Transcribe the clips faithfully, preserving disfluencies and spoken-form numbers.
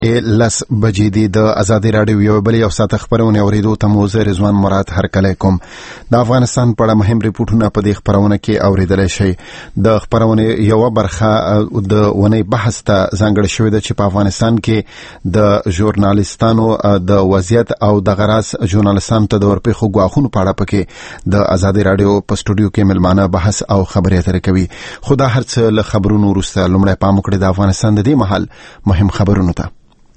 لس بجې دي. د ازادي راډیو یو بل یو ساعت خبرونه اوریدو ته مو زه رضوان مراد هرکلی کوم. د افغانستان په اړه مهم ریپورتونه په دې خبرونه کې اوریدلی شئ. د خبرونه یو برخه د ونې بحث ته ځانګړې شوې ده چې په افغانستان کې د ژورنالیستانو د وضعیت او د غراس ژورنالیستانو ته د ورپېښو ګواښونو په اړه پکې د ازادي راډیو په سټوډیو کې ملمانه بحث او خبرې اترې کوي. خو دا هر څه له خبرونو وروسته لومړی پام وکړئ د افغانستان د دې مهال مهم خبرونو ته.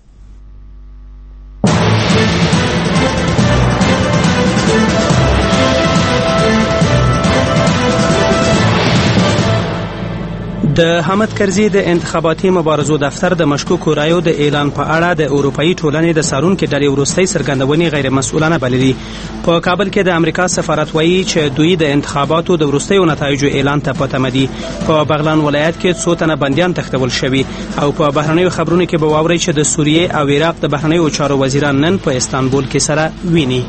د حامد کرزي د انتخاباتي مبارزو دفتر د مشکوکو رایو د اعلان په اړه د اروپאי ټولنې د سارونکو ډلې وروستۍ څرګندونې غیر مسؤلانه بللي. په کابل کې د امریکا سفارت وایي چې دوی د انتخاباتو د وروستیو نتایجو اعلان ته پته مدي. په بغلان ولایت کې څو تنه بندیان تښتول شوي او په بهرنیو خبرونو کې به واورئ چې د سوریې او عراق د بهرنیو چارو وزیران نن په استانبول کې سره ویني.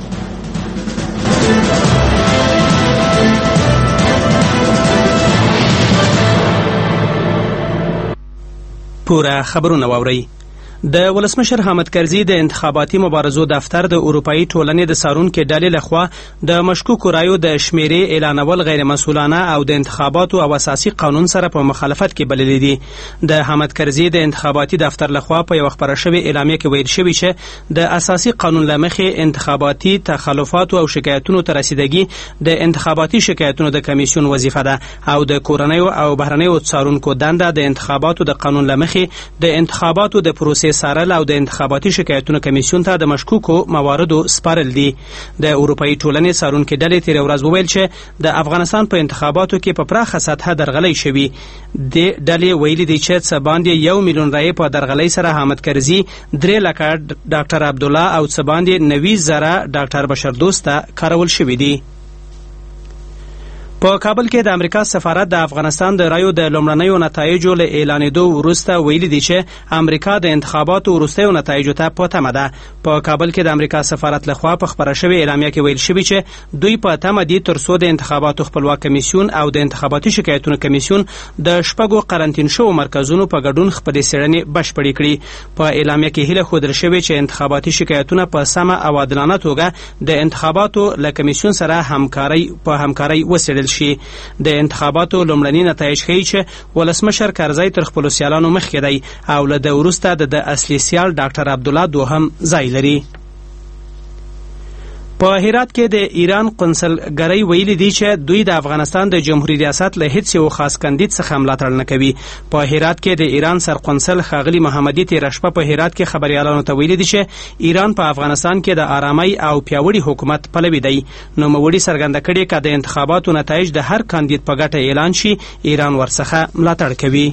پورا خبرونه واورئ. د ولسمشر حامد کرزي د انتخاباتي مبارزو دفتر د اروپאי ټولنې د سارونکو ډلې لخوا د مشکوکو رایو د شمیرې اعلانول غیر مسؤلانه او د انتخاباتو او اساسي قانون سره په مخالفت کې بللي دي. د حامد کرزي د انتخاباتي دفتر لخوا په یو خبره شوې اعلامیه کې ویل شوی چې د اساسي قانون لمخې انتخاباتي تخلفات او شکایتونو ته رسیدګي د انتخاباتي شکایتونو د کمیسیون وظیفه ده او د کورنیو او بهرنیو څارونکو دنده د انتخاباتو د قانون لمخې د انتخاباتو د پروسې سارل او د انتخاباتي شکایتونو کمیسیون ته د مشکوکو مواردو سپارل دي. د اروپאי ټولنې سارونکو ډلې تیر ورځ وویل چې د افغانستان په انتخاباتو کې په پراخه سطحه درغلۍ شوي. د ډلې ویلي دي چې څه باندې یو میلیون رایې په درغلۍ سره حامد کرزي درې لکه ډاکټر عبدالله او څه باندې نوي زره ډاکټر بشردوست ته کارول شوي دي. په کابل کې د امریکا سفارت د افغانستان د رایو د لومړنیو نتایجو له اعلانېدو وروسته ویلي دي چې امریکا د انتخاباتو وروستیو نتایجو ته په تمه ده. په کابل کې د امریکا سفارت لخوا په خبره شوې اعلامیه کې ویل شوي چې دوی په تمه دي تر څو د انتخاباتو خپلواک کمیسیون او د انتخاباتي شکایتونو کمیسیون د شپږو قرنطین شوو مرکزونو په ګډون خپلې څېړنې بشپړې کړي. په اعلامیه کې هیله ښودل شوې چې انتخاباتي شکایتونه په سمه او عادلانه توګه د انتخاباتو له کمیسیون سره همکاري په همکاري وڅېړل شي. د انتخاباتو لومړني نتایج ښیي چې ولسمشر کرزي تر خپلو سیالانو مخکې دی او له ده وروسته د اصلي سیال ډاکټر عبدالله دوهم ځای لري. په هرات کې د ایران قونسلګرۍ ویلي دي چې دوی د افغانستان د جمهوریت ریاست له هیڅ یو خاص کاندید څخه ملاتړ نه کوي. په هرات کې د ایران سرقونسل ښاغلي محمدي تېره شپه په هرات کې خبریالانو ته ویلي دي چې ایران په افغانستان کې د آرامۍ او پیاوړي حکومت پلوي دی. نوموړي څرګنده کړې که د انتخاباتو نتایج د هر کاندید په ګټه اعلان شي ایران ورڅخه ملاتړ کوي.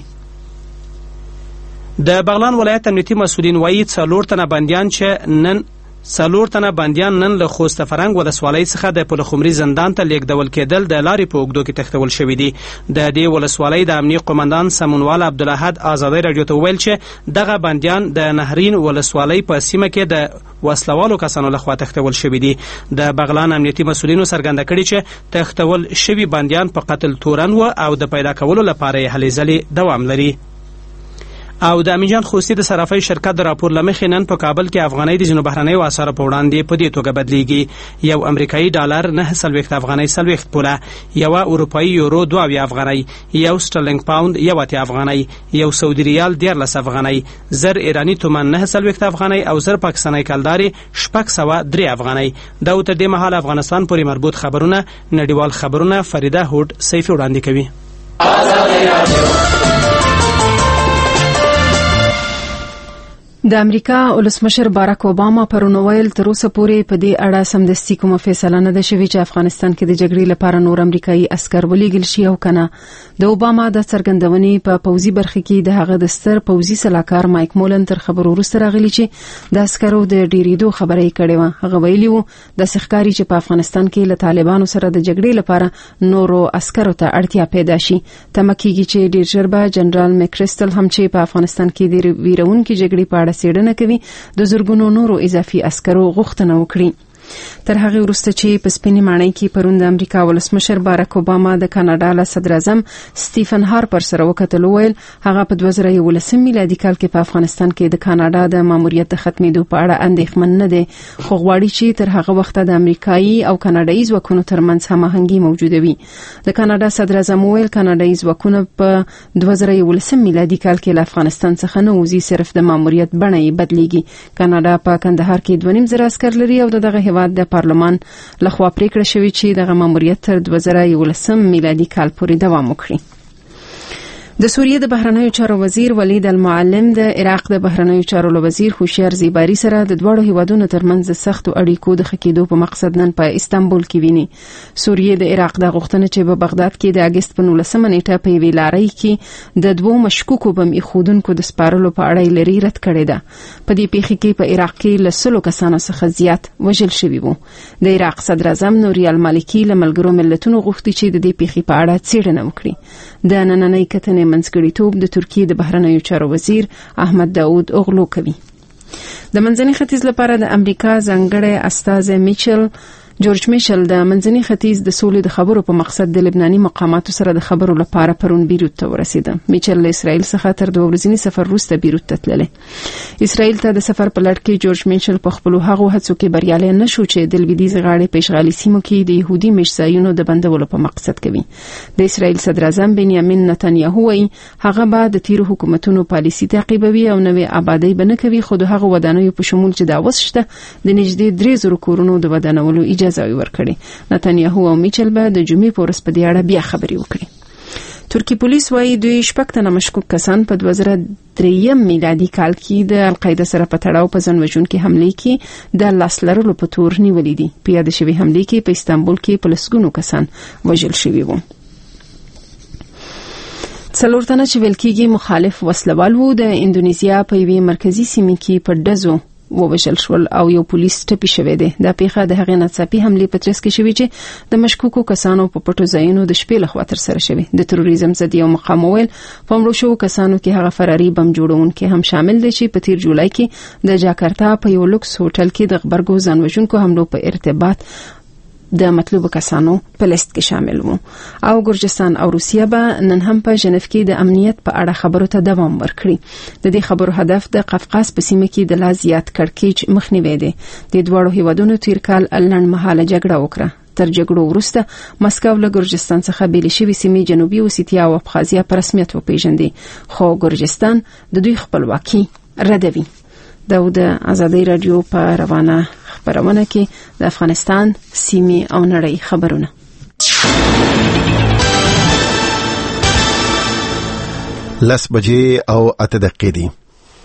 د بغلان ولایت امنیتي مسؤلین وایي څلور تنه بندیان چې نن څلور تنه بندیان نن له خوست فرنګ ولسوالۍ څخه د پلخمري زندان ته لیږدول کېدل د لارې په اوږدو کې تښتول شوي دي. د دې ولسوالۍ د امنیه قمندان سمونوال عبدالاحد ازادۍ راډیو ته وویل چې دغه بندیان د نهرین ولسوالۍ په سیمه کې د وسلوالو کسانو لخوا تښتول شوي دي. د بغلان امنیتي مسؤلینو څرګنده کړي چې تښتول شوي بندیان په قتل تورن و او د پیدا کولو لپاره یې هلې ځلې دوام لري. او د امینجان خوستی د صرافۍ شرکت د راپور لمخې نن په کابل کې افغانۍ د ځینو بهرنیو اسعارو په وړاندې په دې توګه بدلیږي. یو امریکایي ډالر نهه څلوېښت افغانۍ څلوېښت پوله، یوه اروپایي یورو دوه اویا افغانۍ، یو سټرلینګ پاوند یو اتیا افغانۍ، یو سعودي ریال دیارلس افغانۍ، زر ایراني تومان نهه څلوېښت افغانۍ او زر پاکستاني کلدارې شپږ سوه درې افغانۍ. دا تر دې مهاله افغانستان پورې مربوط خبرونه نړیوال خبرونه فریده هوډ سیفي وړاندې کوي. د امریکا ولسمشر باراک اوباما پرون ویل تر اوسه پورې په دې اړه سمدستي کومه فیصله نه ده شوې چې افغانستان کې د جګړې لپاره نور امریکایي عسکر ولېږل شي او کنه. د اوباما د څرګندونې په پوځي برخه کې د هغه د ستر پوځي سلاکار مایک مولن تر خبرو وروسته راغلی چې د عسکرو د ډیریدو خبره یې کړې وه. هغه ویلي وو د ښکاري چې په افغانستان کې له طالبانو سره د جګړې لپاره نورو عسکرو ته اړتیا پیدا شي. تمه کېږي چې ډېر ژر به جنرال میکریسټل هم چې په افغانستان کې د ویرونکې جګړې په اړه څېړنه کوي د زرګونو نورو اضافي عسکرو غوښتنه وکړي. تر هغه وروسته چې په سپینې ماڼۍ کې پرون د امریکا ولسمشر باراک اوباما د کاناډا له صدر اعظم سټیفن هارپر سره وکتل، ویل هغه په دوه زره یولسم میلادي کال کې په افغانستان کې د کاناډا د ماموریت ختمېدو په اړه اندېښمن نه دي، خو غواړي چې تر هغه وخته د امریکایي او کاناډایي ځواکونو ترمنځ هماهنګي موجوده وي. د کاناډا صدر اعظم ویل کاناډایي ځواکونه په دوه زره یولسم میلادي کال کې له افغانستان څخه نه وځي، صرف د ماموریت بڼه یې بدلیږي. کاناډا په کندهار کې دوه نیم زره عسکر لري او دغه هیواد د پارلمان لخوا پریکړه شوې چې دغه ماموریت تر دوه زره یولسم میلادي کال پورې دوام وکړي. د سوریې د بهرنیو چارو وزیر ولید المعلم د عراق د بهرنیو چارو وزیر هوشیار زیباری سره د دوړو هیوادونو ترمنځ سختو اړیکو د خکېدو په مقصد نن په استانبول کې ویني. سوریې د عراق د غوښتنې چې په بغداد کې د اگست په نولسمه نیټه په وی لارۍ کې د دوو مشکوکو بم ایښودونکو د سپارلو په اړه لري رد کړی ده. په دې پیښه کې په عراق کې له سلو کسانو څخه زیات وژل شوي وو. د عراق صدر اعظم نوری المالکی له ملګرو ملتونو غوښتي چې د دې پیښې په اړه څېړنه وکړي. د نننۍ کتنې منځګړیتوب د ترکیې د بهرنیو چارو وزیر احمد داود اوغلو کوي. د منځني ختیځ لپاره د امریکا ځانګړی استازی میچل جورج میشل د منځني ختیځ د سولې د خبرو په مقصد د لبناني مقاماتو سره د خبرو لپاره پرون بیروت ته ورسید. میچل له اسرائیل څخه تر دوه ورځنی سفر وروسته بیروت ته تللی. اسرائیل ته د سفر په لړ کې جورج میشل په خپل هغو هڅو کې بریالی نشو چې د لویدیځ غاړې په اشغالي سیمو کې د يهودي مشرانو د بندولو په مقصد کوي. د اسرائیل صدر اعظم بنیامین نتنیاهو وایي هغه به د تیر حکومتونو پالیسي تعقیبوي او نوې آبادی بنه کوي، خو د هغه ودانیو په شمول چې دا وسشته د نږدې درې زره کورونو د ودانولو اجازه ورکړي. نتنیاهو او میچل به د جمعې په ورځ په دې اړه بیا خبرې وکړي. ترکی پولیس وايي دوی شپږ تنه مشکوک کسان په دوه زره دریم میلادي کال کې د القاعده سره په تړاو په ځانوژونکي حمله کې د لاس لرلو په تور نیولې دي. په یاد شوی حمله کې په استانبول کې په لسګونو کسان وژل شوي وو. څلور تنه چې ویل کېږي مخالف وسلوال وو د اندونیزیا په یوې مرکزی سیمه کې په ډزو ووژل شول او یو پولیس ټپي شوی دی. دا پیښه د هغې ناڅاپي حملې په ترڅ کې شوې چې د مشکوکو کسانو په پټو ځایونو د شپې لخوا ترسره شوې. د تروریزم ضد یو مقام ویل په مړو شوو کسانو کې هغه فراري بم جوړونکي هم شامل دي چې په تیر جولای کې د جاکارتا په یو لوکس هوټل کې د غبرګو ځانوژونکو حملو په ارتباط د مطلوب کسانو په لیست کې شامل وو. او ګرجستان او روسیه به نن هم په ژنیف کې د امنیت په اړه خبرو ته دوام ورکړي. د دې خبرو هدف د قفقاز په سیمه کې د لا زیات کړکېچ مخنیوی دی. د دوړو هیوادونو تیر کال لنډمهاله جګړه وکړه. تر جګړو وروسته مسکو له ګرجستان څخه بیل شوی سیمې جنوبي اوسیتیا او ابخازیا په رسمیت وپیژندې، خو ګرجستان د دوی خپلواکي ردوي. دا د ازادي رادیو په روانه خبرونه کې د افغانستان سیمې او نړۍ خبرونه. لس بجې او اته دقیقې دي.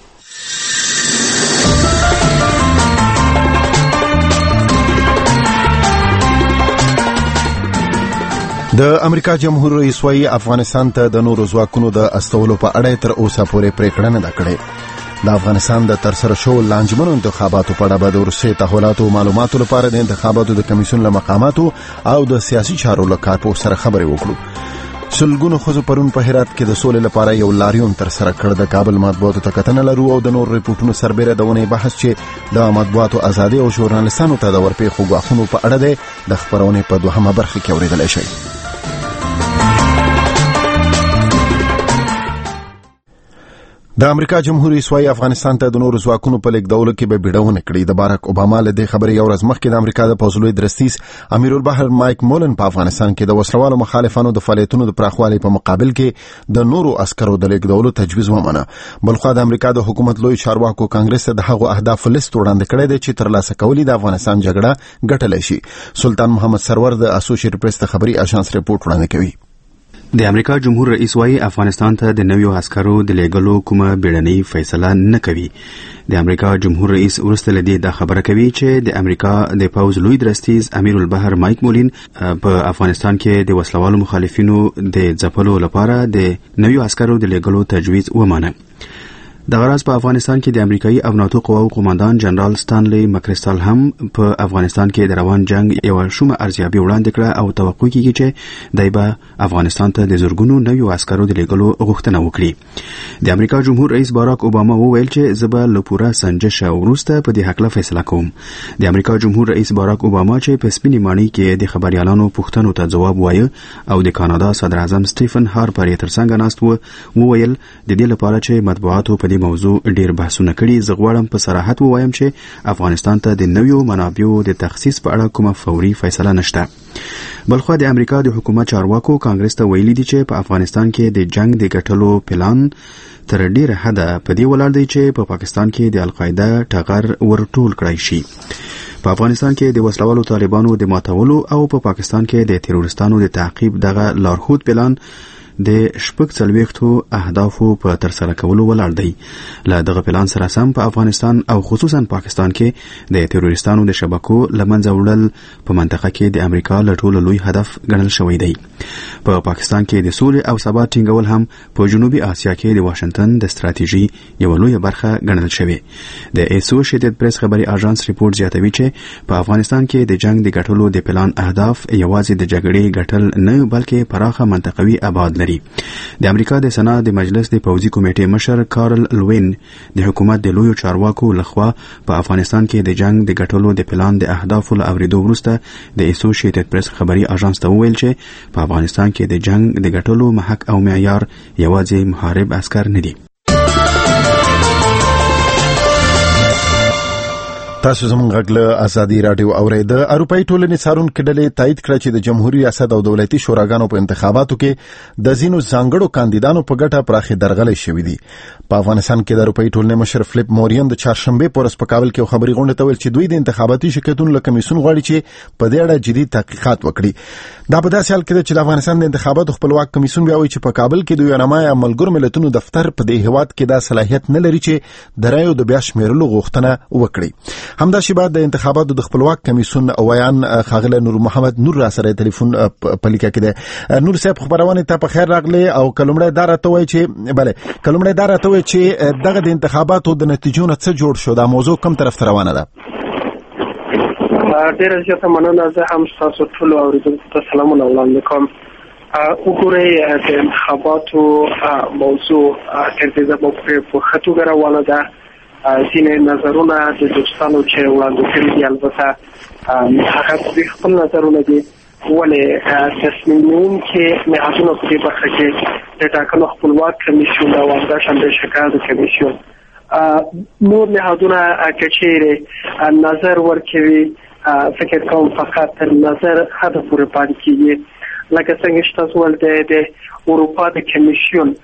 د امریکا جمهور رئیس وايي افغانستان ته د نورو ځواکونو د استولو په اړه تر اوسه پورې پریکړه نه ده کړې. د افغانستان د ترسره شوو لانجمنو انتخاباتو په اړه د روسي تحولاتو معلوماتو لپاره د انتخاباتو د کمیسیون له مقاماتو او د سیاسي چارو له کارپو سره خبرې وکړو. سلګونو خزو پرون په هرات کې د سولې لپاره یو لاریون ترسره کړ. د کابل مطبوعاتو ته کتنه لرو او د نور ریپورتونو سربېره دونه بحث چې د مطبوعاتو ازادي او ژورنالیستانو ته د ورپېښو غواخونو په اړه د خبرونې په دوهمه برخه کې اورېدل شي. د امریکا جمهور رئیس وايي افغانستان ته د نورو ځواکونو په لیږدولو کې به بیړونه کړي. د باراک اوباما له دې خبرې یو ورځ مخکې د امریکا د پوځلوی درستیز امیر البحر مایک مولن په افغانستان کې د وسلوالو مخالفانو د فعالیتونو د پراخوالي په مقابل کې د نورو عسکرو د لیږدولو تجویز ومنه. بلخو د امریکا د حکومت لوی چارواکو کانګرس د هغو اهداف لیست وړاندې کړی دی چې ترلاسه کولی د افغانستان جګړه ګټلی شي. سلطان محمد سرور د اسوسییټډ پریس ته خبري اژانس ریپورت وړاندې کوي. د امریکا جمهور رئیس وايي افغانستان ته د نویو عسکرو د لیږلو کومه بیړنۍ فیصله نه کوي. د امریکا جمهور رئیس ورسته لدی دا خبره کوي چې د امریکا د پوز لوی درستیز امیر البحر مایک مولین په افغانستان کې د وسلوالو مخالفینو د ځپلو لپاره د نویو عسکرو د لیږلو تجویز ومانه. د غراز په افغانستان کې د امریکایي او ناتو قواو قوماندان جنرال ستانلی مکریستال هم په افغانستان کې د روان جنگ یو شومه ارزیابي وړاندې کړه او توقع کیږي چې دای به افغانستان ته د زورګونو نویو عسکرو د لېږلو غوښتنه وکړي. د امریکا جمهور رئیس باراک اوباما وویل چې زه به له پوره سنجش وروسته په دې هکله فیصله کوم. د امریکا جمهور رئیس باراک اوباما چې په سپینې ماڼۍ کې د خبريالانو پوښتنو ته جواب وایه او د کاناډا صدر اعظم سټیفن هارپر یې ترڅنګ ناست و وویل د دې لپاره چې مطبوعاتو په دې موضوع ډیر بحثونه کړي زه غواړم په صراحت ووایم چې افغانستان ته د نویو منابعو د تخصیص په اړه کومه فوري فیصله نشته. بلخو د امریکا د حکومت چارواکو کانګرس ته ویلي دي چې په افغانستان کې د جنگ د ګټلو پلان تر ډیره حده په دې ولاړ دی چې په پا پاکستان کې د القاعده ټغر ورټول کړای شي. په افغانستان کې د وسلوالو طالبانو د ماتولو او په پا پاکستان کې د تروریستانو د تعقیب دغه لارښود پلان د شپږ څلوېښتو اهدافو په ترسره کولو ولاړ دی. له دغه پلان سره سم په افغانستان او خصوصا پاکستان کې د تروریستانو د شبکو لمنځه وړل په منطقه کې د امریکا له ټولو لوی هدف ګڼل شوی دی. په پاکستان کې د سولې او ثبات ټینګول هم په جنوبي اسیا کې د واشنگټن د ستراتیژي یو لوی برخه ګڼل شوی. د اسوسییټډ پریس خبري اژانس ریپورت زیاتوي چې په افغانستان کې د جنگ د ګټلو د پلان اهداف یوازې د جګړې ګټل نه بلکې پراخه منطقوي ابعاد لري. د امریکا د سنا د مجلس د پوځي کمیټې مشر کارل لوین د حکومت د لویو چارواکو لخوا په افغانستان کې د جنگ د ګټلو د پلان د اهدافو له اوریدو وروسته د اسوسییټډ پریس خبري اژانس ته وویل چې په افغانستان کې د جنگ د ګټلو محک او معیار یوازې محارب عسكر نه دي. تاسو زموږ غږ له ازادي رادیو اورئ. د اروپאי ټولنې څارونکو ډلې تایید کړ چې د جمهوریت ریاست او دولتي شوراګانو په انتخاباتو کې د ځینو ځانګړو کاندیدانو په ګټه پراخې درغلې شوې دي. په افغانستان کې د اروپאי ټولنې مشر فلیپ مورین د چهارشنبه پورس په کابل کې خبري غونډه ته ویل چې دوی د انتخاباتي شکایتونو له کمیسیون غواړي چې په دې اړه جدي تحقیقات وکړي. دا په داسې حال کې چې د افغانستان د انتخاباتو خپلواک کمیسیون بیا وایي چې په کابل کې د یونامای ملګرو ملتونو دفتر په دې هیواد کې دا صلاحیت نه لري چې د رایو د بیا شمیرلو غوښتنه وکړي. همدا شی بعد د انتخاباتو د خپلواک کمیسیون ویان خاغله نور محمد نور را سره ټلیفون په لیکه کې ده. نور صاحب خبرونه ته په خیر راغلی او کلمړه دار ته وای چې bale کلمړه دار ته وای چې دغه د انتخاباتو د نتیجو نه څه جوړ شو دا موضوع کوم طرف ته روانه ده؟ ډیره زیاته مننه. زه هم تاسو ټول اوریدونکو ته سلامونه وړاندې کوم. وګورئ د انتخاباتو موضوع تر دې ځبه په خطو روانه ده. ځینې نظرونه د دوستانو چې وړاندې کړي دي البته هغه د خپل نظرونه دي ولې تصمیم نیونکي نهادونه په دې برخه کې د ټاکنو خپلواک کمیسیون او همداشان د شکایت کمیسیون نور نهادونه کچېره نظر ورکوي فکر کوم فقط تر نظر حد پورې پاتې کیږي. لکه څنګه چې تاسو ولته د اروپا د کمیسیون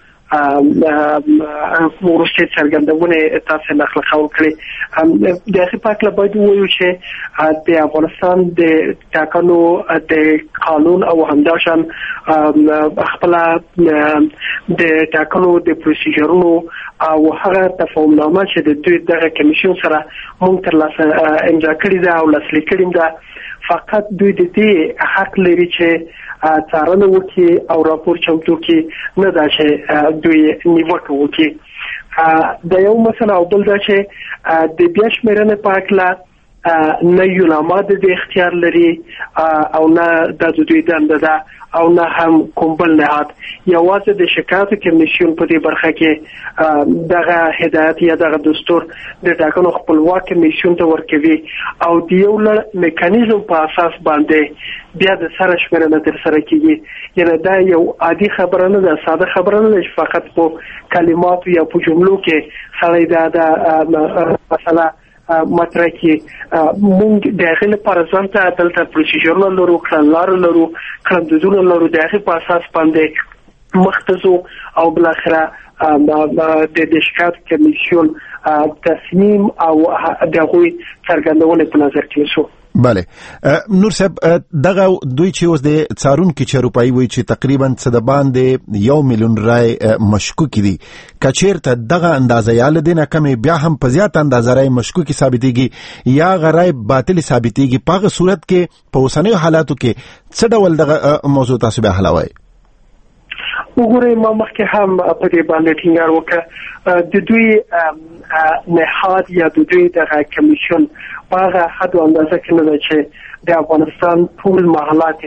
ورسته څرګندونه تاسو نقل خول کړی. د هغه په اړه باید وویل چې د افغانستان د ټاکنو د قانون او همداشان خپل د ټاکنو د پروسیجرونو او هغه تفاهمنامه چې د دوی د کمیسیون سره مونږ تر لاسه امضا کړی ده او لاسلیک کړی ده. فقط دوی د دې حق لري چې څارنه وکړي او راپور چمتو کړي، نه دا چې دوی نیوکه وکړي. د یو مسله او بل دا چې د بیا شمېرنې په هکله نه یونامه د اختیار لري او نه د دوی دنده ده او نه هم کوم بل نهاد. یوازې د شکایت کمیسیون په دې برخه کې دغه هدایت یا دغه دستور د ټاکنو خپلواک کمیسیون ته ورکوي او د یو لړ میکانیزم په اساس باندې بیا د سره شمېرنه تر سره کیږي. یعنی دا یو عادي خبره نه ده، ساده خبره نه ده چې فقط په کلمات یا په جملو کې سړی دا د مثلا مطرح کې مونږ د هغې لپاره ځان ته دلته پروسیجرونه لرو، کړنلارې لرو، کړندودونه لرو، د هغې په اساس باندې مخته ځو او بالاخره د شکایت کمیسیون تصمیم او د هغوی څرګندونې په نظر کې نیسو. بله نور صاحب، دغه دوی چې اوس د څارونکي چې اروپایي وایي چې تقریبا څه د باندې یو میلیون رای مشکوک دي، که چېرته دغه اندازه یا له دې نه کمې بیا هم په زیات اندازه رای مشکوکې ثابتېږي یا هغه رای باطلې ثابتېږي، په هغه صورت کې په اوسنیو حالاتو کې څه ډول دغه موضوع تاسو بیا حلوئ؟ وګورئ ما مخکې هم په دې باندې ټینګار وکړ د دوی نهاد یا د دوی دغه کمیشن په هغه حد او اندازه کې نه ده چې د افغانستان ټول محلات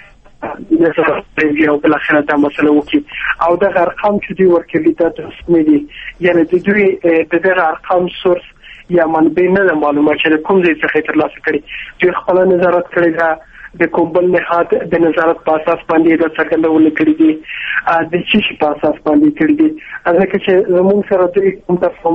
یې او بل اخر دا مسله وکړي او دغه ارقام چې دوی ورکړي دا درست نه دي. یعنی د دوی د دغه ارقام سورس یا منبع نه ده معلومه چې کوم ځای څخه ترلاسه کړي. دوی خپل نظارت کړی دا د کومبل نهاد د نظارت په اساس باندې د څرګندول کړی دي د چی په اساس باندې کړی دي. ځکه چې زموږ سره د کوم تفاهم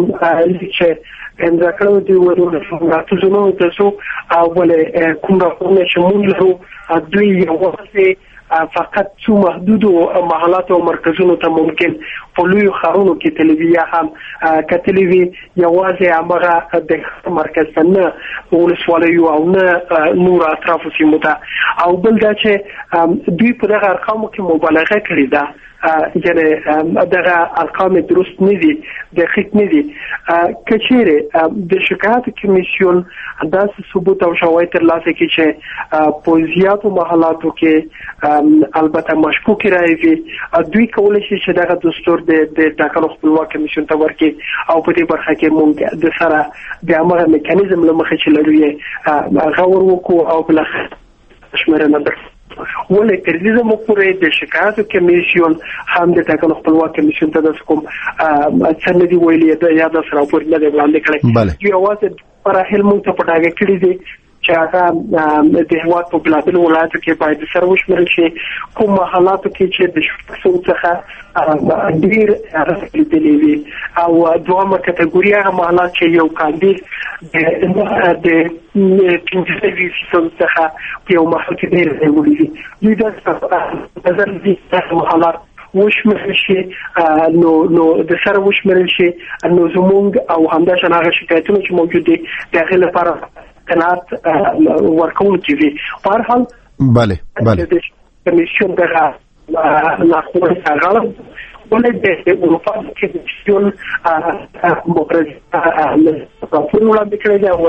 چې امضا کړو دی ورونه څنګه تاسو نو تاسو اول کوم راپورونه چې مونږ لرو دوی یوازې فقط څو محدود محلات او مرکزونو ته ممکن په لوی خارونو کې تلویزیا هم کتلې وی یوازې هغه د مرکز نه ولسوالیو او نه نور اطراف سیمو ته او بل دا چې دوی په دغه ارقامو کې مبالغه کړې ده. یعنی دغه ارقام درست نه دي دقیق نه دي. کچېره د شکایت کمیسیون داسې ثبوت او شواهد ترلاسه کړي چې په زیاتو محلاتو کې البته مشکوک راځي دوی کولای شي چې دغه دستور د ټاکنو خپلواک کمیسیون ته ورکړي او په دې برخه کې موږ د سره د امر میکانیزم لمخې چې لري غور وکړو او بل شمېرنه درکړو. ولې تر دې زموږ پورې د شکایت کمیسیون هم د ټاکنو خپلواک کمیسیون ته د کوم څنګه دی ویلي دا یا د سره پورې نه دی وړاندې کړی. یو واسه پر هل مونږ ته پټاګه کړی دی چې هغه د هواد په بلادل ولایتو کې باید سره وشمېرل شي. کوم حالاتو کې چې د شپږ څخه ډیر راځي وي او دوامه کټګوري هغه محلات چې یو کاندید د د پنځه ویشتم څخه یو محل کې ډیر راغلي دي د نظر دي محلات وشمېرل شي نو نو د سره وشمېرل شي نو زموږ او همداشان هغه شکایتونه چې موجود دي د هغې لپاره قناعت ورکول کیږي. په هر حال بله بله د کمیسیون دغه ناخوړ څنګه ولې د اروپا کمیسیون مبرز راپور وړاندې کړی دی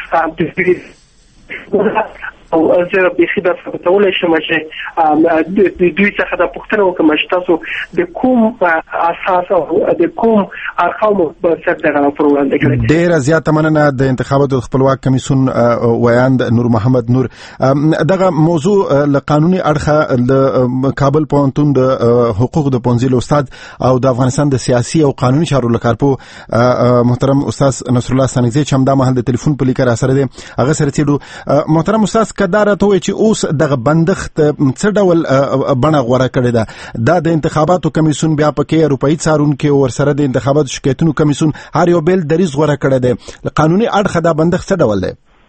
او د او زه به خې د ثبتولای شم چې د دوی څخه د پښتنو کوم تاسو د کوم اساس او د کوم ارقام په سر دغه راپور وړاندې کړی. ډېر زیاته مننه د انتخاباتو خپلواک کمیسیون ویاند نور محمد نور. دغه موضوع له قانوني اړخه د کابل پوهنتون د حقوق د پوهنځي استاد او د افغانستان د سیاسي او قانوني چارو لکارپو محترم استاد نصر الله سنگزی چې هم دا مهال د ټلیفون په لیکه را سره دی هغه سره تیډو. محترم استاد کدار ته وي چې اوس دغه بندښت څه ډول بڼه غوړه کړې ده دا د انتخاباتو کمیسیون بیا پکې اروپایي څارونکو او ورسره د انتخاباتو شکایتونو کمیسیون هر یو بیل دریز غوړه کړې ده. قانوني اړخ دا بندښت څه ډول دی؟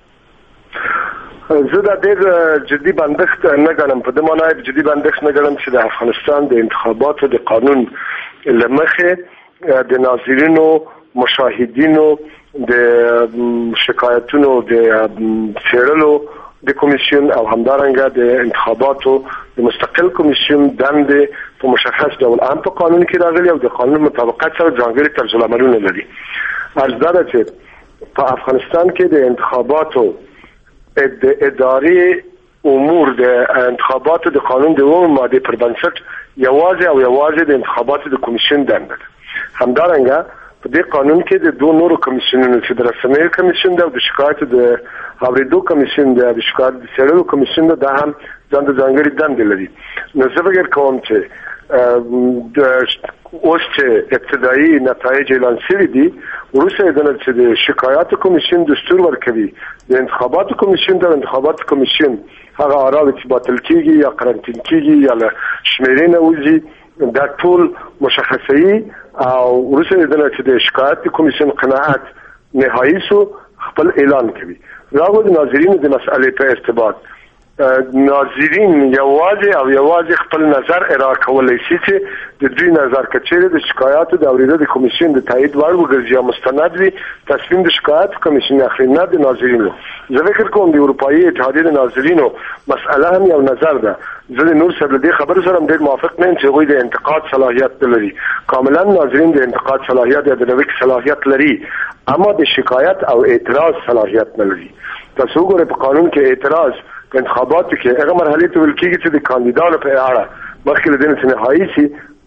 زه دا ډېر جدي بندښت نه ګڼم. په دې معنی جدي بندښت نه ګڼم چې د افغانستان د انتخاباتو د قانون له مخې د ناظرینو مشاهدینو د شکایتونو د څېړلو د کمیسیون او همدارنګه د انتخاباتو د مستقل کمیسیون دندې په مشخص ډول هم په قانون کې راغلي او د قانون مطابقت سره ځانګړي طرزالعملونه لري. عرض ده چې په افغانستان کې د انتخاباتو د ادارې امور د انتخاباتو د قانون د اووم ماده پر بنسټ یوازې او یوازې د انتخاباتو د کمیسیون دنده ده. همدارنګه په دې قانون کې د دوه نورو کمیسیونونو چې د رسنیو کمیسیون د شکایت د اوریدو کمیسیون د شکایت د څېړلو کمیسیون د هم ځان د ځانګړي دندې لري. نو زه فکر کوم چې د اوس چې ابتدایي نتایج اعلان شوي دي وروسته د چې د شکایاتو کمیسیون دستور ورکوي د انتخاباتو کمیسیون د انتخاباتو کمیسیون هغه اراده چې باطل کیږي یا قرنطین کیږي یا شمیرې نه وځي دا ټول مشخصي او وروسته د چې د شکایت کمیسیون قناعت نهایی سو خپل اعلان کوي. راغو د ناظرینو د مسئلې په ارتباط ناظرین یوازې او یوازې خپل نظر ارائه کولای شي چې د دوی نظر کچېره د شکایاتو د اوریدو د کمیسیون د تایید وړ وګرځي یا مستند وي تصمیم د شکایت کمیسیون اخلي نه د ناظرینو. زه فکر کوم د اروپایي اتحادیې د ناظرینو مسئله هم یو نظر ده. زه د نور سره د خبرو سره ډېر موافق نه یم چې هغوی د انتقاد صلاحیت لري. کاملا ناظرین د انتقاد صلاحیت یا د نوښت صلاحیت لري اما د شکایت او اعتراض صلاحیت نه لري. تاسو وګورئ په قانون کې اعتراض انتخاباتو کې هغه مرحله ته ویل کېږي چې د کاندیدانو په اړه مخکې له دې چې نهایي شي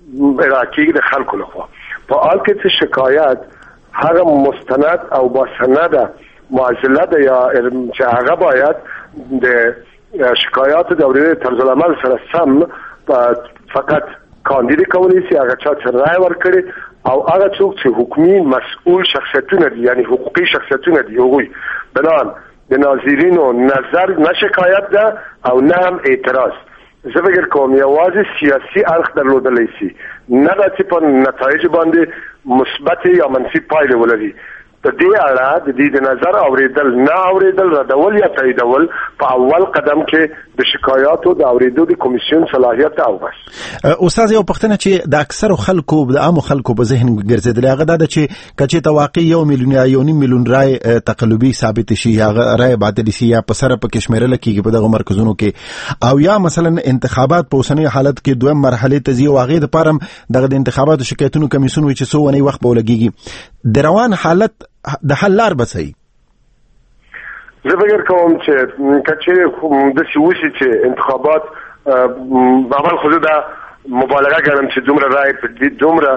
راکېږي د خلکو لخوا. په حال کې چې شکایت هغه مستند او با سند معضله ده یا چې هغه باید د شکایات د اورېدو طرز العمل سره سم فقط کاندید کولی شي هغه چا چې رائے ورکړي او هغه څوک چې حکومي مسؤل شخصیتونه دي یعنی حقوقي شخصیتونه دي هغوی بنان د ناظرینو نظر نه شکایت ده او نه هم اعتراض. زه فکر کوم یوازې سیاسي اړخ درلودلی شي نه دا چې په نتایج باندې مثبت یا منفي پایلې ولري. په دې اړه د دې د نظر اوریدل نه اوریدل ردول یا تاییدول په اول قدم کې د شکایاتو د اوریدو د کمیسیون صلاحیت او بس. استاد یو پښتنه چې د اکثر خلکو د عام خلکو په ذهن ګرځیدل هغه دا چې کچې توقع یو میلیون یا یو نیم میلیون رای تقلبي ثابت شي هغه رای باطل شي یا په سره په کشمیرل کېږي په دغه مرکزونو کې او یا مثلا انتخابات په اوسنۍ حالت کې دویم مرحله ته ځي او هغه د پارم دغه د انتخاباتو شکایتونو کمیسیون وي چې څو ونی وخت به ولګيږي د روان حالت د حل لار به صحیح. زه فکر کوم چې کچې د سیوسي چې انتخابات اول خو دا مبالغه ګڼم چې دومره رای په دې دومره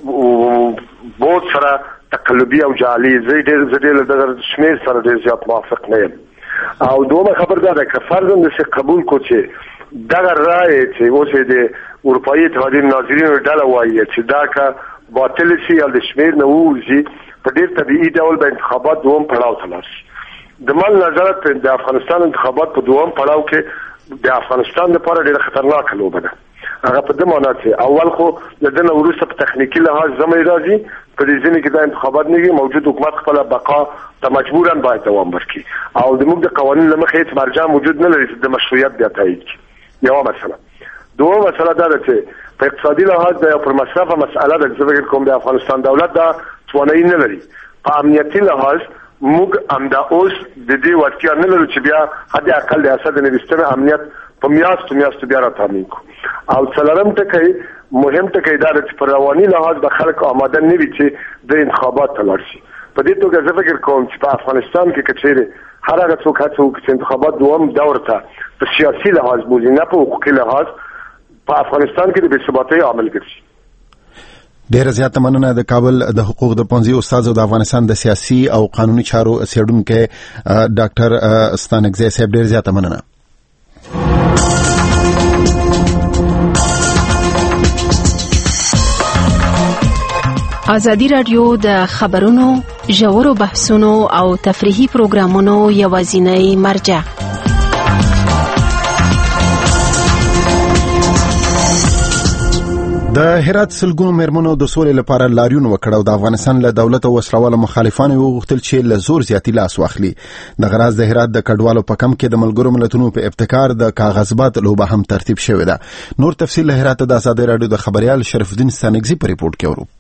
بوت سره تقلبي او جعلي زه ډېر زه ډېر د شمیر سره ډېر زیات موافق نه یم. او دومره خبر ده که فرضاً د قبول کو چې دغه رای چې اوس د اروپایي اتحادیې ناظرینو ډله وایي چې دا که باطل شي یا د شمیر نه ووځي په ډېر طبیعي ډول به انتخابات دوم پړاو ته لاړ شي. د مل نظر د افغانستان انتخابات په دوم پړاو کې د افغانستان لپاره ډېره خطرناکه لوبه ده. هغه په دې معنی چې اول خو د دې وروسته په تخنیکی لحاظ زموږ راځي په دې ځینې کې د انتخابات نه موجود حکومت خپل بقا ته مجبوراً باید دوام ورکړي او د موږ د قوانینو له مخې هیڅ مرجع موجود نه لري چې د مشروعیت بیا تایید کړي. یو مسله. دوه مسله دا ده چې په اقتصادي لحاظ د پر مصرفه مسأله د فکر کوم د افغانستان دولت دا توانایي نه لري. په امنیتي لحاظ موږ امدا اوس د دې وړتیا نه لرو چې بیا حد اقل د اساس د نوښتنه امنیت په میاشتو میاشتو بیا را تامین کو. او څلورم ټکی مهم ټکی دا چې په رواني لحاظ د خلکو آماده نه وي چې د انتخابات ته لاړ شي. په دې توګه زه فکر کوم چې په افغانستان کې کچېره هر هغه څوک هڅه وکړي چې انتخابات دوم دور ته په سیاسي لحاظ بوزي نه په حقوقي لحاظ په افغانستان کې د بې ثباتۍ عامل ګرځي. ډیره زیاته مننه د کابل د حقوق د پونځي استاد او د افغانستان د سیاسي او قانوني چارو څېړونکي ډاکټر ستانکزی صاحب ډیره زیاته مننه. ازادي راډیو د خبرونو ژورو بحثونو او تفریحي پروګرامونو یوازینی مرجع. د هرات سلګونو مرمنو د سولې لپاره لاریون وکړ او د افغانستان له دولت او وسلوالو مخالفانو وغوښتل چې له زور زیاتی لاس واخلي. د غراز د هرات د کډوالو په کم کې د ملګرو ملتونو په ابتکار د کاغذبات لوبه هم ترتیب شوې ده. نور تفصیل له هرات د ازادي راډیو د خبريال شرف الدین ستانکزی په ریپورت کې ورو.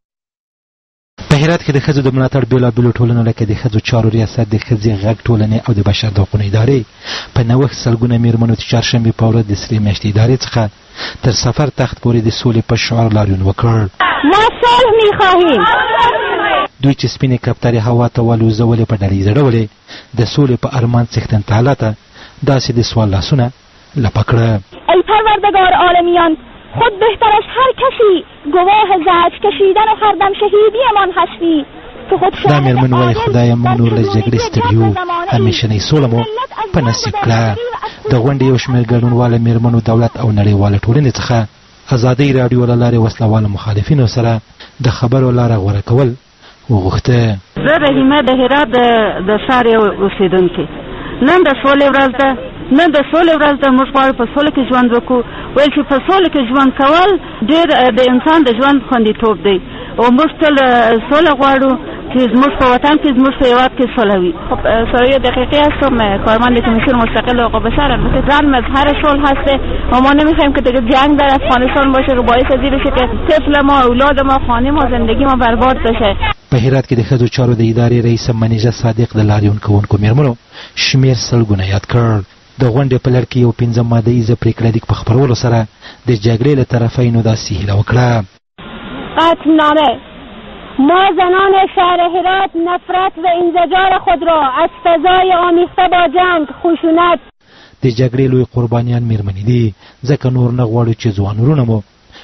په هرات کې د ښځو د ملاتړ بیلابیلو ټولنو لکه د ښځو چارو ریاست د ښځې غږ ټولنې او د بشر د حقوقو ادارې په نوښت سلګونه میرمنو چې چهارشنبې په ورځ د سرې میاشتې ادارې څخه تر سفر تخت پورې د سولې په شعار لاریون وکړ. ما صلح می‌خواهیم. دوی چې سپینې کپترې هوا ته والوزولې په ډلې زړولې د سولې په ارمان څښتن تعالی ته داسې د سوال لاسونه لپه کړه. ای پروردگار عالمیان، خود بهتر از هر کسی گواه زحمت کشیدن و هر دم شهیدیمان هستی. دا مېرمن وایي خدایه موږ نور له جګړې ستړي یو، همیشنۍ سوله مو په نصیب کړه. د غونډې یو شمېر ګډونواله مېرمنو دولت او نړیواله ټولنې څخه ازادۍ راډیو له لارې وسلوالو مخالفینو سره د خبرو لاره غوره کول وغوښته. زه رحیمه د هرات د ښار یو اوسېدونکې. نن د سولې ورځ ده، نن د سولې ورځ ده. موږ غواړو په سوله کې ژوند وکړو. ویل چې په سوله کې ژوند کول ډېر د انسان د ژوند خوندیتوب دی او موږ تل سوله غواړو که زموږ په وطن کې زموږ په هېواد کې سوله وي. خب سایه دقیقی هستم، کارمند کمیسیون مستقل حقوق بشر. البته زن مظهر صلح هسته و ما نمیخوایم که دیگه جنگ در افغانستان باشه که باعث از این بشه که طفل ما، اولاد ما، خانه ما، زندگی ما برباد بشه. په هرات کې د ښځو چارو د ادارې رئیس منیژه صادق د لاریون کوونکو مېرمنو شمېر سلګونه یاد کړ. د غونډې په لړ کې یو پنځه ماده ییزه پرېکړه لیک په خپرولو سره د جګړې له طرفینو داسې هیله وکړه. قطعنامه: ما زنان شهر هرات نفرت و انزجار خود را از فضای آمیخته با جنگ، خشونت. د جګړې لوی قربانیان مېرمنې دي، ځکه نور نه غواړو چې ځوان وروڼه مو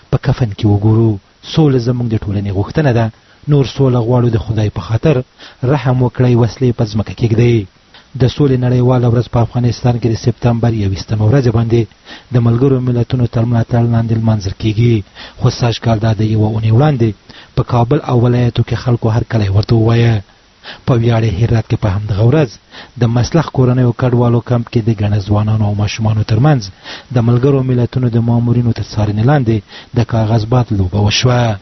په کفن کې وګورو. سوله زموږ د ټولنې غوښتنه ده. نور سوله غواړو، د خدای په خاطر رحم وکړئ، وسلې په ځمکه کېږدئ. د سولې نړیواله ورځ په افغانستان کې د سپتمبر یویشتمه ورځ باندې د ملګرو ملتونو تر ملاتړ لاندې لمانځل کېږي. خو سږ کال دا د یوه اونۍ وړاندې په کابل او ولایتو کې خلکو هرکلی ورته ووایه. په ویاړې هرات کې په همدغه ورځ د مسلخ کورنیو کډوالو کمپ کې د ګڼه ځوانانو او ماشومانو ترمنځ د ملګرو ملتونو د مامورینو تر څارنې لاندې د کاغذ باد لوبه وشوه.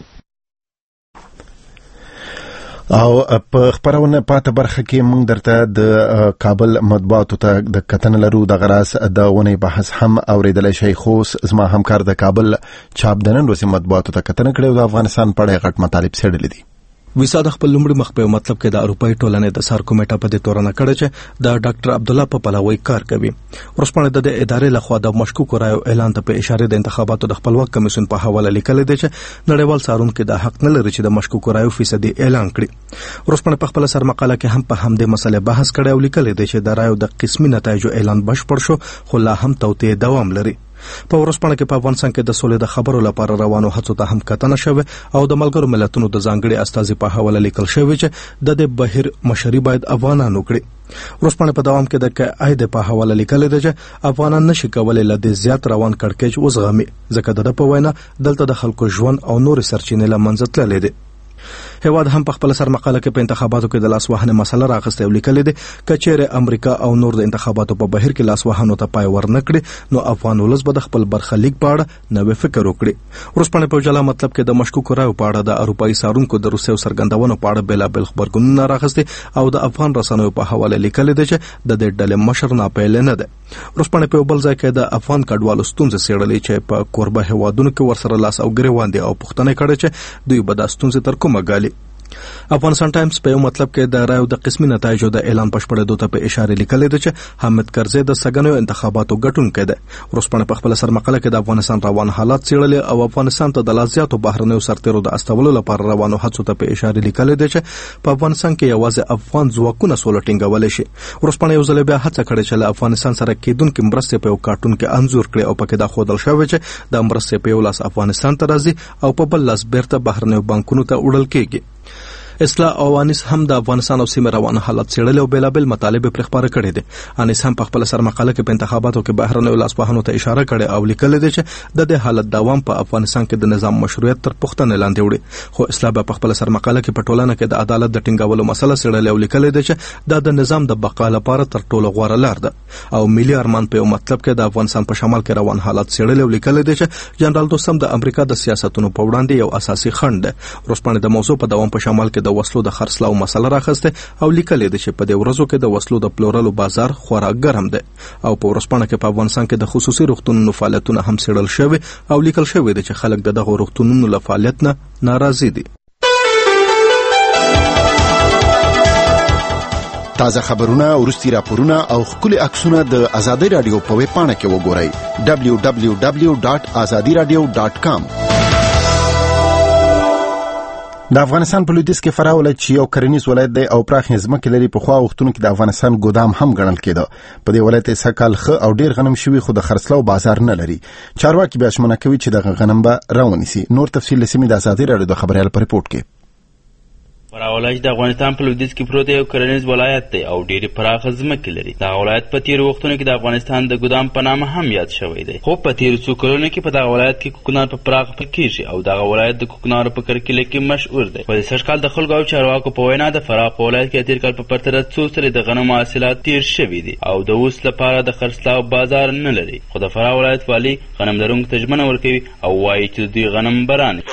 او په خبرونه پاته برخه کې موږ درته د کابل مطبوعاتو ته د کتن لرو. د غراس د ونې بحث هم اوریدل شي. خو زما همکار د کابل چاپ د نن ورځې مطبوعاتو ته کتن کړي او د افغانستان په اړه غټ مطالب څېړلي دي. ویسا د خپل لومړي مخ په مطلب کې د اروپאי ټولنې د سار کمیټه په دې تورنه کړه چې د ډاکټر عبد الله په پلاوی کار کوي. ورسپانه د ادارې لخوا د مشکوک رایو اعلان ته په اشاره د انتخاباتو د خپلواک کمیسیون په حواله لیکل دي چې نړیوال څارونکو د حق نه لري چې د مشکوک رایو فیصدي اعلان کړي. ورسپانه په خپل سر مقاله کې هم په همدې مسله بحث کړي او لیکل دي چې د رایو د قسمي نتایجو اعلان بشپړ شو، خو لا هم توطئه دوام لري. په ورسپانه کې په افغانستان کې د سولې د خبرو لپاره روانو هڅو ته هم کتنه شوه او د ملګرو ملتونو د ځانګړي استازي په حواله لیکل شوی چې د دې بهیر مشري باید افغانانو کړي. ورسپانه په دوام کې د قاعده په حواله لیکل دي چې افغانان نشي کولای ل دې زیات روان کړکېچ وزغمي، ځکه د په وینا دلته د خلکو ژوند او نور سرچینې له منځه تللې دي. هیواد هم په خپل سر مقاله کې په انتخاباتو کې د لاس وهنې مسله راغسته او لیکل دي کچېره امریکا او نور د انتخاباتو په بهیر کې لاس وهنو ته پای ورنکړي نو افغان ولس به د خپل برخلیک په اړه نوې فکر وکړي. ورسپانه په جلا مطلب کې د مشکوک رایو په اړه د اروپאי سارونکو د روسیې سرګندونو په اړه بلا بل خبرګونونه راغسته او د افغان رسنیو په حواله لیکل دي چې د دې ډلې مشر ناپیل نه ده. ورسپانه په بل ځای کې د افغان کډوالو ستونزې څېړلې چې په کوربه هیوادونو کې ورسره لاس او ګریوان دي او پښتنه کړي چې دوی به د ستونزې تر کومه ګالي. افغانستان ټایمز په یو مطلب کې د رایو د قسمي نتایجو د اعلان پښپړېدو ته په اشاره لیکل دي چې حامد کرزي د سګنیو انتخاباتو ګټونکی دی. ورسپانه په خپل سر مقاله کې د افغانستان روان حالات څېړلې او افغانستان ته د لازیاتو بهرنیو سرتیرو د استولو لپاره روانو هڅو ته په اشاره لیکل دي چې په افغانستان کې یوازې افغان ځواکونه سوله ټینګول شي. ورسپانه یو ځل بیا هڅه کړې چې له افغانستان سره کېدونکې مرستې په یو کارتون کې انځور کړي او پکې دا ښودل شوی چې د مرستې په یو لاس افغانستان ته راځي او په بل لاس بیرته بهرنیو بانکونو ته وړل کېږي. اصلاح او انیس هم د افغانستان او سیمه روانه حالت څېړل او بلابل مطالب پر خبره کړي دي. انیس هم په خپل سر مقاله کې په انتخاباتو کې بهرنیو لاسوهنو ته اشاره کړي او لیکل دي چې د دې حالت دوام په افغانستان کې د نظام مشروعیت تر پوښتنې لاندې وړي. خو اصلاح په خپل سر مقاله کې په ټولنه کې د عدالت د ټینګولو مسله څېړل او لیکل دي چې دا د نظام د بقا لپاره تر ټولو غوره لار ده. او ملي ارمان په یو مطلب کې د افغانستان په شمال کې روان حالت څېړل او لیکل دي چې جنرال دوستم د امریکا د سیاستونو په وړاندې یو اساسي خنډ ده. ورسپانه د موضوع په دوام په شمال کې د وسلو د خرڅلاو او مسله راخسته او لیکل دي چې په دې ورځو کې د وسلو د پلورلو بازار خورا ګرم دی. او په ورسپانه کې په افغانستان کې د خصوصي روغتونونو فعالیتونه هم څېړل شوي او لیکل شوی دی چې خلک دغه روغتونونو له فعالیت نه ناراضي دي. تازه خبرونه، ورستي راپورونه او خولي عکسونه د آزادۍ رادیو په ویب پاڼه کې وګورئ دبلیو دبلیو دبلیو ډاټ ازادي رادیو ډاټ کام. د افغانستان په لویدیځ کې فراه ولایت چې یو کرنیز ولایت دی او پراخ ځمکې لري، په خوا وختونو کې د افغانستان ګودام هم ګڼل کېده. په دې ولایت کې سکهال ښه او ډیر غنم شوي خو د خرڅلاو بازار نه لري. چارواکي بیا ژمنه کوي چې دغه غنم به راونیسي. نور تفصیل لسمې د ازادي رادیو د خبريال په ریپورت کې. فراه ولایت د افغانستان په لویدیځ کې پروت یو کرنیز ولایت دی او ډېرې پراخه ځمکې لري. دغه ولایت په تېرو وختونو کې د افغانستان د ګودام په نامه هم یاد شوی دی. خو په تېرو څو کلونو کې په دغه ولایت کې کوکنار په پراخه پل کېږي او دغه ولایت د کوکنارو په کرکیله کې مشهور دی. په دې سږ کال د خلکو او چارواکو په وینا د فراه په ولایت کې تېر کال په پرتله څو سلې د غنمو حاصلات تېر شوي دي او د اوس لپاره د خرڅلاو بازار نه لري. خو د فراه ولایت والي غنم لرونکو ته ژمنه ورکوي او وایي چې دوی غنم به رانیسي.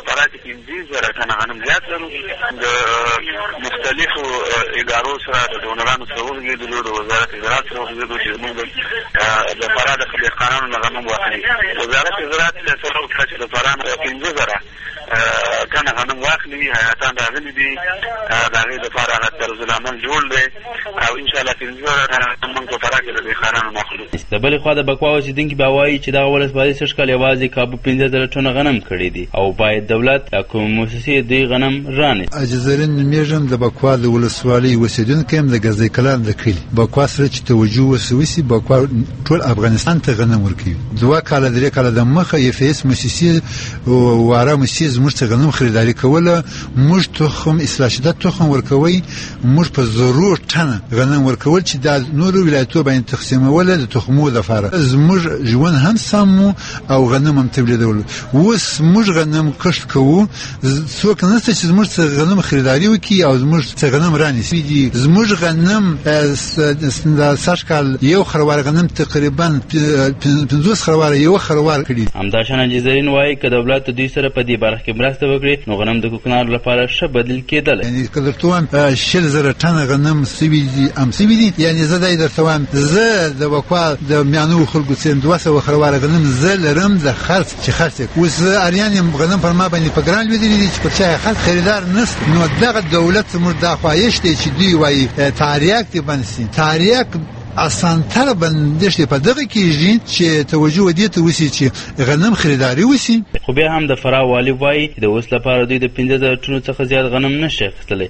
مختلفو ادارو سره د ډونرانو سره وغږېدلو، د وزارت زراعت سره وغږېدلو چې زموږ د فراه د خلیقانانو نه غنم واخلي. وزارت زراعت فیصله وکړه چې د فراه نه پنځه زره کنه غنم واخلي. حیاتان راغلي دي، د هغې دپاره هغه طرزالعمل جوړ دی او انشاءالله پنځه زره موږ په فراه کې د دهقانانو ناخلو. د بلې خوا د بکوا اوسېدونکي بیا وایي چې دغه ولسوالي سږکال یوازې کابو پنځه زره ټنه غنم کړي دي او باید دولت یا کومې مؤسسې دوی غنم رانیسي. اجزرین نومیږم د بکوا د ولسوالۍ اوسېدونکی یم د ګزۍ کلان د کلي. بکوا سره چې توجه وسوسي بکوا ټول افغانستان ته غنم ورکوي. دوه کاله درې کاله د مخه اف اس مؤسسې واره مؤسسې زموږ څخه غنم خریداري کوله. موږ تخم اصلاح شده تخم ورکوي. موږ په ضرور ټنه غنم ورکول چې د نورو ولایتونو باندې تقسیمول د تخمو لپاره. زموږ ژوند هم سم او غنم هم تولیدول. اوس موږ غنم کښت کوو. څوک نشته چې زموږ څخه غنم خریداري وکړي او زموږ څخه غنم رانیسي. زموږ غنم د سږکال یو خروار غنم تقریبا پنځوس خروار یو خروار کړي. همداشان جزرین وایي که دولت دوی سره په دې برخه کې مرسته وکړي نو غنم د کوکنارو لپاره ښه بدیل کېدلی. یعنی که درته وایم شل زره ټنه غنم سوي دي ام سوي دي، یعنی زه دا درته وایم زه د بکوا د میانو خلکو څخه دوه سوه خروار غنم زه لرم د خرڅ چې خرڅ اوس اریان غنم پر ما باندې په ګران لیدلې دي چې پر چا خرڅ خریدار نشته. نو دغه دولت موږ د خواهش دی چې دوی وایي تاریخ دی باندې تاریخ اسانتر بندش په دغه کېږي چې توجه ودی ته وسی چې غنم خریداري وسی. خو بیا هم د فراه والی وایي د اوس لپاره دوی د پنځه زره ټنو څخه زیات غنم نشي اخیستلی.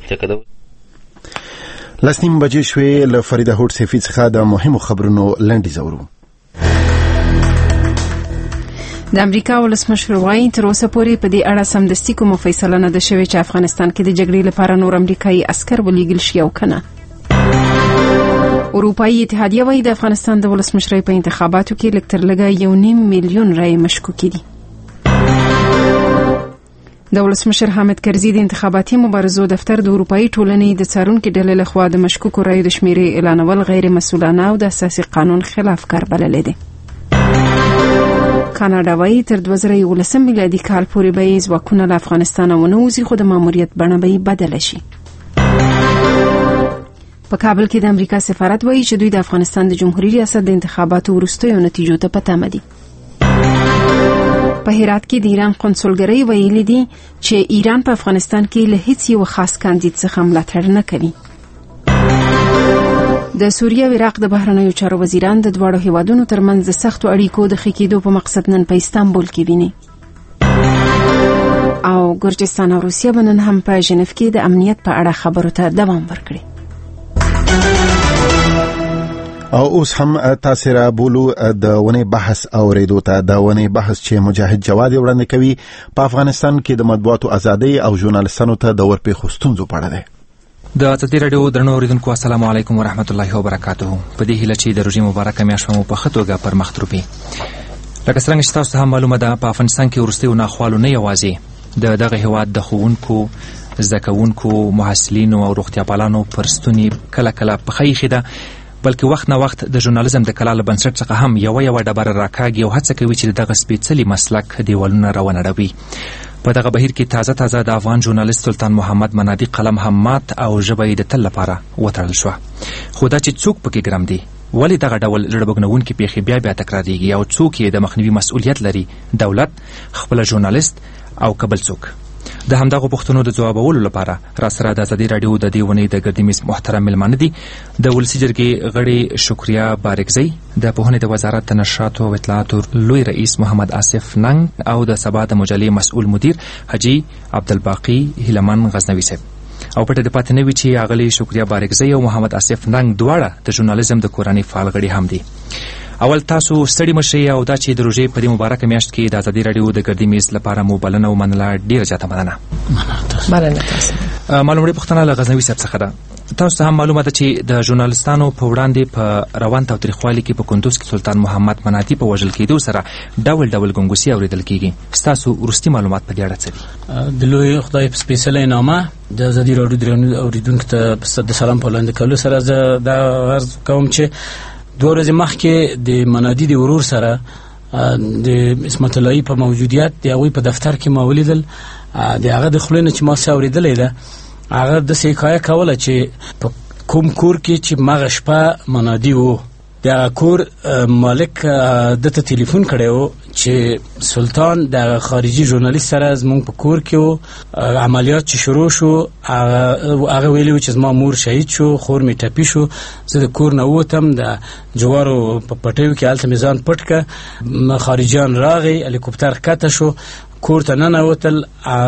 لسنیم بجې شوې له فریده هوډ سیفي څخه د مهمو خبرونو لنډیز اورو. د امریکا ولسمشر وایي تر اوسه پورې په دې اړه سمدستي کومه فیصله نه ده شوې چې افغانستان کې د جګړې لپاره نور امریکایي عسکر ولېږل شي او کنه. اروپایي اتحادیه وایي د افغانستان د ولسمشرۍ په انتخاباتو کې لږ تر لږه یو نیم میلیون رایې مشکوکې دي. د ولسمشر حامد کرزي د انتخاباتي مبارزو دفتر د اروپایي ټولنې د څارونکو ډلې لخوا د مشکوکو رایو د شمیرې اعلانول غیر مسؤلانه او د اساسي قانون خلاف کار بللی دی. کاناډا وایي تر دوه زره یولسم میلادي کال پورې به یې ځواکونه له افغانستانه ونه وځي خو د ماموریت بڼه به یې بدله شي. په کابل کې د امریکا سفارت وایي چې دوی د افغانستان د جمهوریت ریاست د انتخاباتو وروستیو نتیجو ته په تمه دي. په هرات کې د ایران قونسلګرۍ ویلي دي چې ایران په افغانستان کې له هیڅ یو خاص کاندید څخه ملاتړ نه کوي. د سوریه او عراق د بهرنیو چارو وزیران د دواړو هیوادونو ترمنځ د سختو اړیکو د ښه کېدو په مقصد نن په استانبول کې ویني. او ګرجستان او روسیه به نن هم په ژنیف کې د امنیت په اړه خبرو ته دوام ورکړي. او اوس هم تاسو را بولو د ونې بحث اوریدو ته. د ونې بحث چې مجاهد جواد وړاندې کوي په افغانستان کې د مطبوعاتو ازادۍ او ژورنالستانو ته د ورپېښو ستونزو په اړه دی. د ازادي رادیو درنو اوریدونکو السلام علیکم ورحمت الله وبرکاته. په دې هیله چې د روژې مبارکه میاشت مو په ښه توګه پر مخ تروپي. لکه څنګه چې تاسو هم معلومه ده په افغانستان کې وروستیو ناخوالو نه یوازې د دغه هیواد د ښوونکو، زده کوونکو، محصلینو او روغتیاپالانو پر ستوني کله کله پښه ایښې ده بلکې وخت نه وخت د ژورنالیزم د کلا له بنسټ څخه هم یوه یوه ډبره راکاږي او هڅه کوي چې دغه سپېڅلي مسلک دیوالونه راونړوي. په دغه بهیر کې تازه تازه د افغان ژورنالیست سلطان محمد منادي قلم هم مات او ژبه یې د تل لپاره وتړل شوه. خو دا چې څوک پکې ګرم دی، ولې دغه ډول زړه بګنونکې پیښې بیا بیا تکراریږي او څوک یې د مخنیوي مسؤلیت لري، دولت، خپله ژورنالیست او که بل څوک؟ د همدغو پوښتنو د ځوابولو لپاره را سره د ازادي راډیو د دې اونۍ د ګردیمیز محترم مېلمانه دي د ولسي جرګې غړي شکریا بارکزی، د پوهنې د وزارت د نشراتو او اطلاعاتو لوی رئیس محمد آصف ننګ او د سبا د مجلې مسؤل مدیر حاجي عبدالباقي هیلمن غزنوي صاحب. او پټه د پاتې نه وي چې اغلي شکریا بارکزی او محمد آصف ننګ دواړه د ژورنالیزم د کورنۍ فعال غړي هم دي. اول تاسو ستړي مشئ او دا چې د روژې په دې مبارکه میاشت کې د ازادي راډیو د ګردي میز لپاره مو بلنه ومنله ډېره زیاته مننه. مننه تاسو. معلومه پوښتنه له غزنوي صاحب څخه ده. تاسو هم معلومه ده چې د ژورنالیستانو په وړاندې په روان تاوتریخوالي کې په کندوز کې سلطان محمد منادي په وژل کېدو سره ډول ډول ګنګوسې اورېدل کېږي. ستاسو وروستي معلومات په دې اړه څه دي؟ د لوی خدای په سپېڅلې نامه د ازادي راډیو درنو اوریدونکو ته د سلام په وړاندې کولو سره زه دا عرض کوم چې دوه ورځې مخکې د منادي د ورور سره د عصمت الله په موجودیت د هغوی په دفتر کې ما ولیدل. د هغه د خولې نه چې ما څه اورېدلی ده، هغه داسې حکایه کوله چې په کوم کور کې چې مغه شپه منادي و، د هغه کور مالک ده ته تلیفون کړی و چې سلطان د خارجي ژورنالیست سره زمونږ په کور کې و عملیات چې شروع شو هغه ویلي چې زما مور شهید شو خور مې ټپي شو زه د کور نه ووتم د جوارو په پټیو کې هلته مې ځان پټ کړه خارجیان راغی هلیکوپټر ښکته شو کور ته ننوتل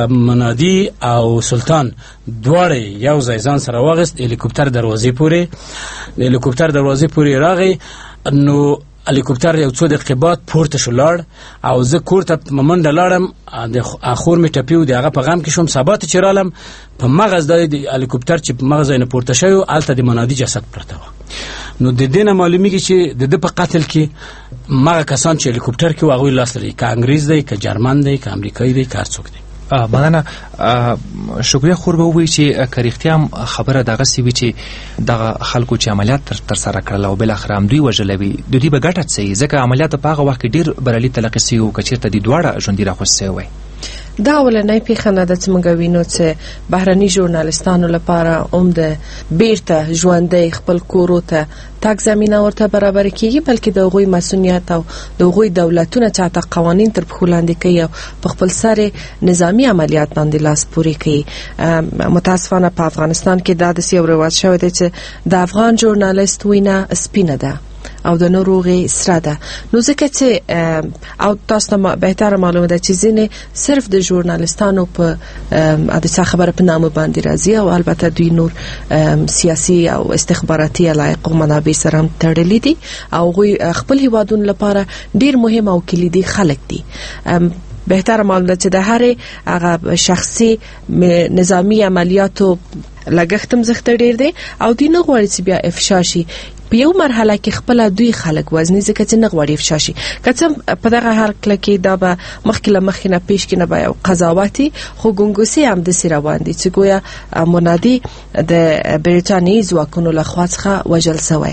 منادي او سلطان دواړه یو ځای ځان سره واغست هلیکوپټر دروازې پورې د هلیکوپټر دروازې پورې راغی نو هلیکوپټر یو څو دقیقې بعد پورته شو لاړ او زه کور ته په منډه لاړم د خور مې ټپي و د هغه په غم کې شوم سبا ته چې رالم په مغز د هلیکوپټر چې په مغز ځای نه پورته شوی و هلته د منادي جسد پرته و نو د دې نه معلومیږي چې د ده په قتل کې مغه کسان چې هلیکوپټر کې و هغوی لاس لري که انګریز دی که جرمن دی که امریکایي دی که هر څوک دی مننه شکریه خور به ووایي چې که رښتیا هم خبره دغسې وي چې دغه خلکو چې عملیات ترسره کړل او بالاخره همدوی وژلی وي د دوی به ګټه څه وي ځکه عملیات په هغه وخت کې ډېر بریالي تلقي سوي وو که چېرته دوی دواړه ژوندي راخوست سوي وی دا اولنۍ پیښه نه ده چې موږ وینو چې بهرني ژورنالستانو لپاره هم د بیرته ژوندی خپل کورو ته تګ زمینه ورته برابر کیږي بلکې د هغوی مسؤلیت او د هغوی دولتونه چې حتی قوانین تر پښو لاندې کوي او په خپل سر نظامی عملیات باندې لاس پورې کوي متاسفانه په افغانستان کې دا داسې یو رواج شوی دی چې د افغان ژورنالست وینه سپینه ده او د نورو غي سره ده نو ځکه چې او تاسو ته بهتره معلومه ده چې ځینې صرف د ژورنالستانو په د خبره په نامه باندې راځي او البته دوی نور سیاسي او استخباراتي علایق او منابع سره هم تړلي دي او غوي خپل هیوادونو لپاره ډیر مهم او کلیدي خلک دي بهتره معلومه ده چې د هر هغه شخصي نظامی عملیاتو لګښتم زخته ډیر دی او دوی نه غواړي چې بیا افشا شي په یو مرحله کې خپل دوی خلک وزنی ځکه چې نه غواړي افشا شي که په دغه حال کې دا به مخکې له مخکې نه پیش کې نه به یو قضاوتي خو ګونګوسي هم داسې روان دي چې ګویا منادي د بریټانیې ځواکونو لخوا څخه وژل شوی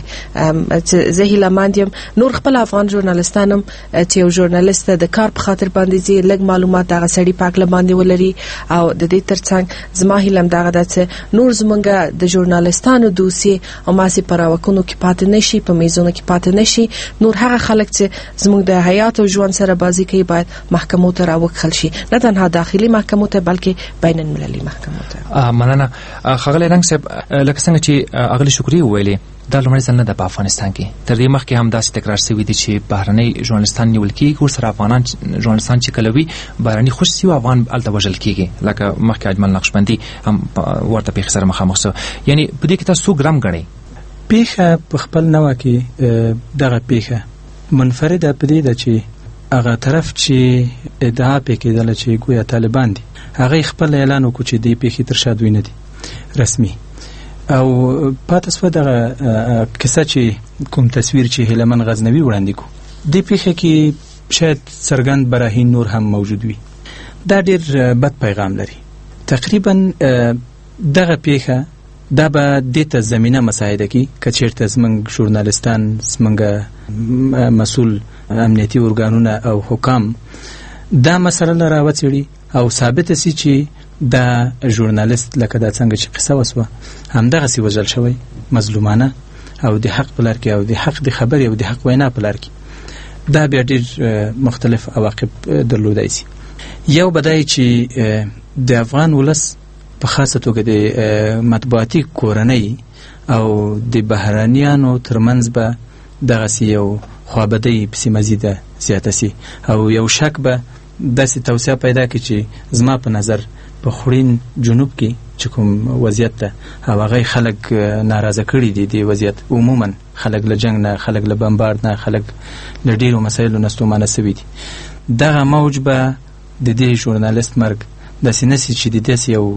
زه هیله مند یم نور خپل افغان ژورنالستان هم چې یو ژورنالیست د کار په خاطر باندې ځي لږ معلومات دغه سړي پاک له باندې ولري او د دې ترڅنګ زما هیله هم دغه ده چې نور زمونږ د ژورنالستانو دوسیې او ماسې په راوکونو کې پاتې نشي په میزونو کې پاتې نشي نور هغه خلک چې زموږ د حیات او ژوند سره بازی کوي باید محکمو ته راوکخل شي نه تنها داخلي محکمو ته بلکې بین المللي محکمو ته مننه ښاغلی رنګ صاحب لکه څنګه چې اغلی شکري ویلي دا لومړی ځل نه ده په افغانستان کې تر دې مخکې هم داسې تکرار شوي دي چې بهرنی ژورنالستان نیول کېږي ورسره افغانان ژورنالستان چې کله وي بهرني خوش سي او افغان هلته وژل کېږي لکه مخکې اجمل نقشبندي هم ورته پیښې سره مخامخ سو یعنی په دې کې تاسو څو ګرام ګڼئ پیښه په خپل نوع کې دغه پیښه منفرده په دې ده چې هغه طرف چې ادعا پې کېدله چې ګویا طالبان دي هغه خپل اعلان وکړو چې دې پیښې تر شا دوی نه دي رسمي او پاتې سوه دغه کیسه چې کوم تصویر چې هیلمن غزنوي وړاندې کړو دې پیښه کې شاید څرګند براهین نور هم موجود وي دا ډېر بد پیغام لري تقریبا دغه پیښه دا به دې ته زمینه مساعده کی که چېرته زموږ ژورنالستان زموږ مسؤل امنیتي ارګانونه او حکام دا مسله راوڅېړي او ثابته سي چې دا ژورنالیست لکه دا څنګه چې قصه وسوه همدغسې وژل شوی مظلومانه او د حق په لار کې او د حق د خبرې او د حق وینا په لار کې دا بیا ډېر مختلف عواقب درلودای سي یو به دا چې د افغان ولس په خاصه توګه د مطبوعاتي کورنۍ او د بهرانیانو ترمنځ به دغسې یو خوابدۍ پسې مزیده زیاته سي او یو شک به داسې توسعه پیدا کړي چې زما په نظر په خوړین جنوب کې چې کوم وضعیت ده او هغه خلک ناراضه کړي دي د وضعیت عموما خلک له جنګ نه خلک له بمبارد نه خلک له ډېرو مسایلو نه ستومانه سوي دي دغه موج به د دې ژورنالیست مرګ داسې نه سي چې د داسې یو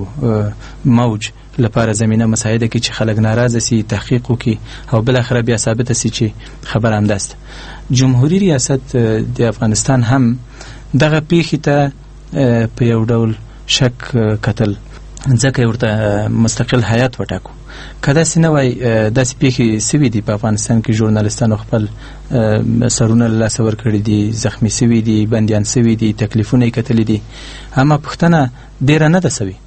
موج لپاره زمینه مساعده کړي چې خلک ناراضه سي تحقیق وکړي او بالاخره بیا ثابته سي چې خبره همداسته جمهوریت ریاست د افغانستان هم دغه پیښې ته په یو ډول شک کتل ځکه ورته مستقل حیات وټاکو که داسې نه وای داسې پیښې سوي دي په افغانستان کې ژورنالستانو خپل سرونه له لاسه ورکړي دي زخمي سوي دي بندیان سوي دي تکلیفونه یې کتلي دي اما پوښتنه ډېره نه ده سوي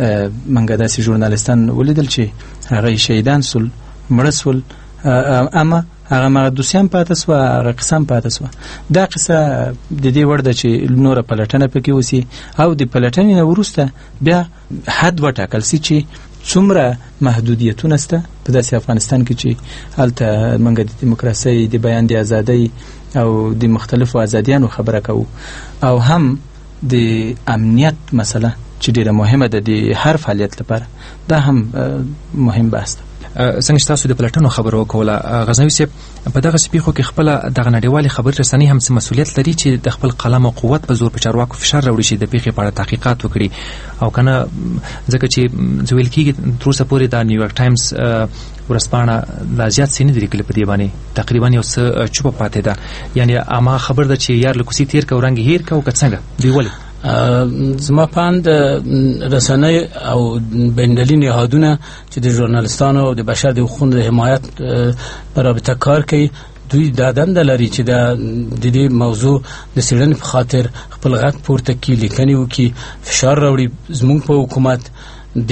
موږ داسې ژورنالستان ولیدل چې هغه شهیدان سول مړه سول اما هغه مقدسیان پاتې سو، هغه قسم پاتې سو. دا قصه د دې وړ ده چې نور پلټنه پکې وسی او د پلټنې نه وروسته بیا حد وټاکل سي چې څومره محدودیتونه شته په داسې افغانستان کې چې هلته موږ د دیموکراسۍ، د بیان د ازادۍ او د مختلفو ازادیانو خبره کوو، او هم د امنیت مسله چې ډیره مهمه ده د هر فعالیت لپاره، دا هم مهم بحث ده. څنګه چې تاسو د پلټنو خبرو کوله غزنوي صاحب، په دغه سپیخو کې خپل دغه نړیوالې خبري رسنۍ هم څه مسؤلیت لري چې د خپل قلم او قوت په زور په چارواکو فشار راوړي چې د پیښې په اړه تحقیقات وکړي، او کنه ځکه چې ځویل کېږي تر اوسه پورې د نیویارک ټایمز ورځپاڼه لا زیات څه نه دي لیکلي په دې باندې، تقریبا یو څه چوپه پاتې ده. یعنی اما خبر ده چې یار له کوڅې تېر که ورنګ هېر که او که څنګه دوی ولې زما پاند رسنۍ او بین‌المللي نهادونه چې د ژورنالستانو او د بشر د حقوقو د حمایت په رابطه کار کوي، دوی دا دنده لري چې د دې موضوع د څېړنې په خاطر خپل غږ پورته کړي، لیکنې وکړي، فشار راوړي زموږ په حکومت، د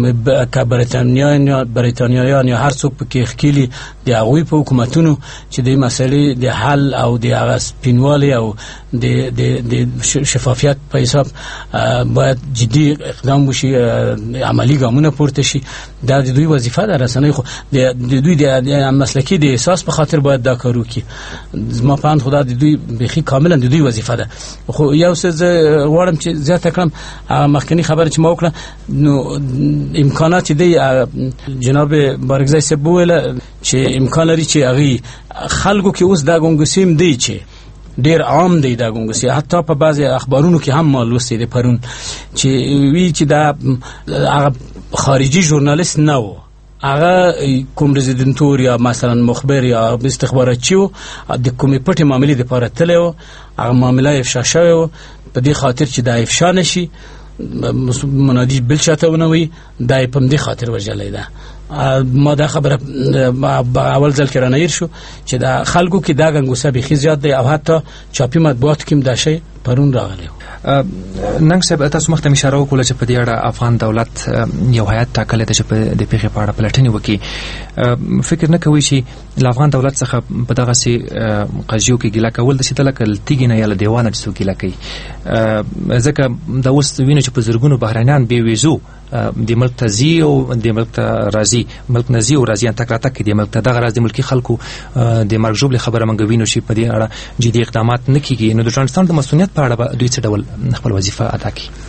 بریتانیا بریتانیایان یا هر څوک پکې ښکېلي د هغوی په حکومتونو چې د مسلې د حل او د هغه سپینوالي او د شفافیت په حساب باید جدي اقدام وشي، عملی ګامونه پورته شي. دا د دوی وظیفه ده. رسنۍ خو د دوی د مسلکي د احساس په خاطر باید دا کار وکړي. زما په اند خو دا د دوی بیخي کاملا د دوی وظیفه ده. خو یو څه زه غواړم چې زیاته کړم، مخکني خبره چې ما وکړه نو امکانات دی جناب بارګزای صاحب ویل چې امکان لري چې هغه خلکو کې اوس دا ګونګسیم دی چې ډیر عام دی دا ګونګسي، حتی په بعضي اخبارونو کې هم معلومه دي پرون چې وی چې دا هغه خارجي ژورنالیست نه و، هغه کوم رزیدنتور یا مثلا مخبر یا استخباراتچی و، د کومې پټې معاملې لپاره تللی و، هغه معامله افشا شوې و، په دې خاطر چې دا افشا نشي منادي بل چاته ونه وي، دا په دې خاطر وجلې ده. ما دا خبره اول ځل کې رانیر شو چې دا خلکو کې دا ګنګوسه بيخي زیات دی، او حتی چاپی مطبوعات کې دا شی پرون راغلی. نن صاحب تاسو مخته اشاره وکړه چې په دې اړه افغان دولت یو هیئت ټاکلی ده چې په دې پیښې په اړه پلټنې وکړي. فکر نه کوي چې له افغان دولت څخه په دغسې قضیو کې ګیله کول داسې ته لکه له تیږې نه یا له دیوانه چې څوک ګیله کوي، ځکه دا اوس وینو چې په زرګونو بهرنیان بې ویزو د ملک ته ځي او د ملک ته راځي، ملک نه ځي او راځي تک راتګ کې د ملک ته دغه راز د ملکي خلکو د مرګ ژوبلې خبره موږ وینو چې په دې اړه جدي اقدامات نه کېږي. نو د ژورنالستانو د مسؤلیت په اړه به دوی څه ډول خپل وظیفه ادا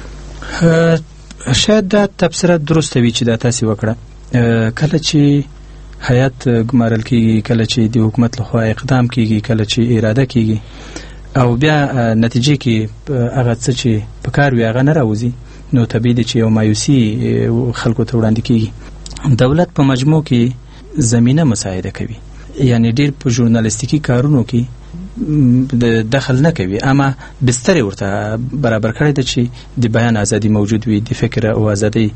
کړي؟ شاید دا تبصره درسته وي چې دا تاسې وکړه. کله چې هیئت ګمارل کېږي، کله چې د حکومت لخوا اقدام کېږي، کله چې اراده کېږي او بیا نتیجې کې هغه څه چې په کار وي هغه نه راوځي، نو طبیعي ده چې یو مایوسي خلکو ته وړاندې کېږي. دولت په مجموع کې زمینه مساعده کوي، یعنی ډېر په ژورنالیستیکي کارونو کې دخل نه کوي، اما بستر ورته برابر کړی ده چې د بیان ازادي موجود وي، د فکر او ازادي،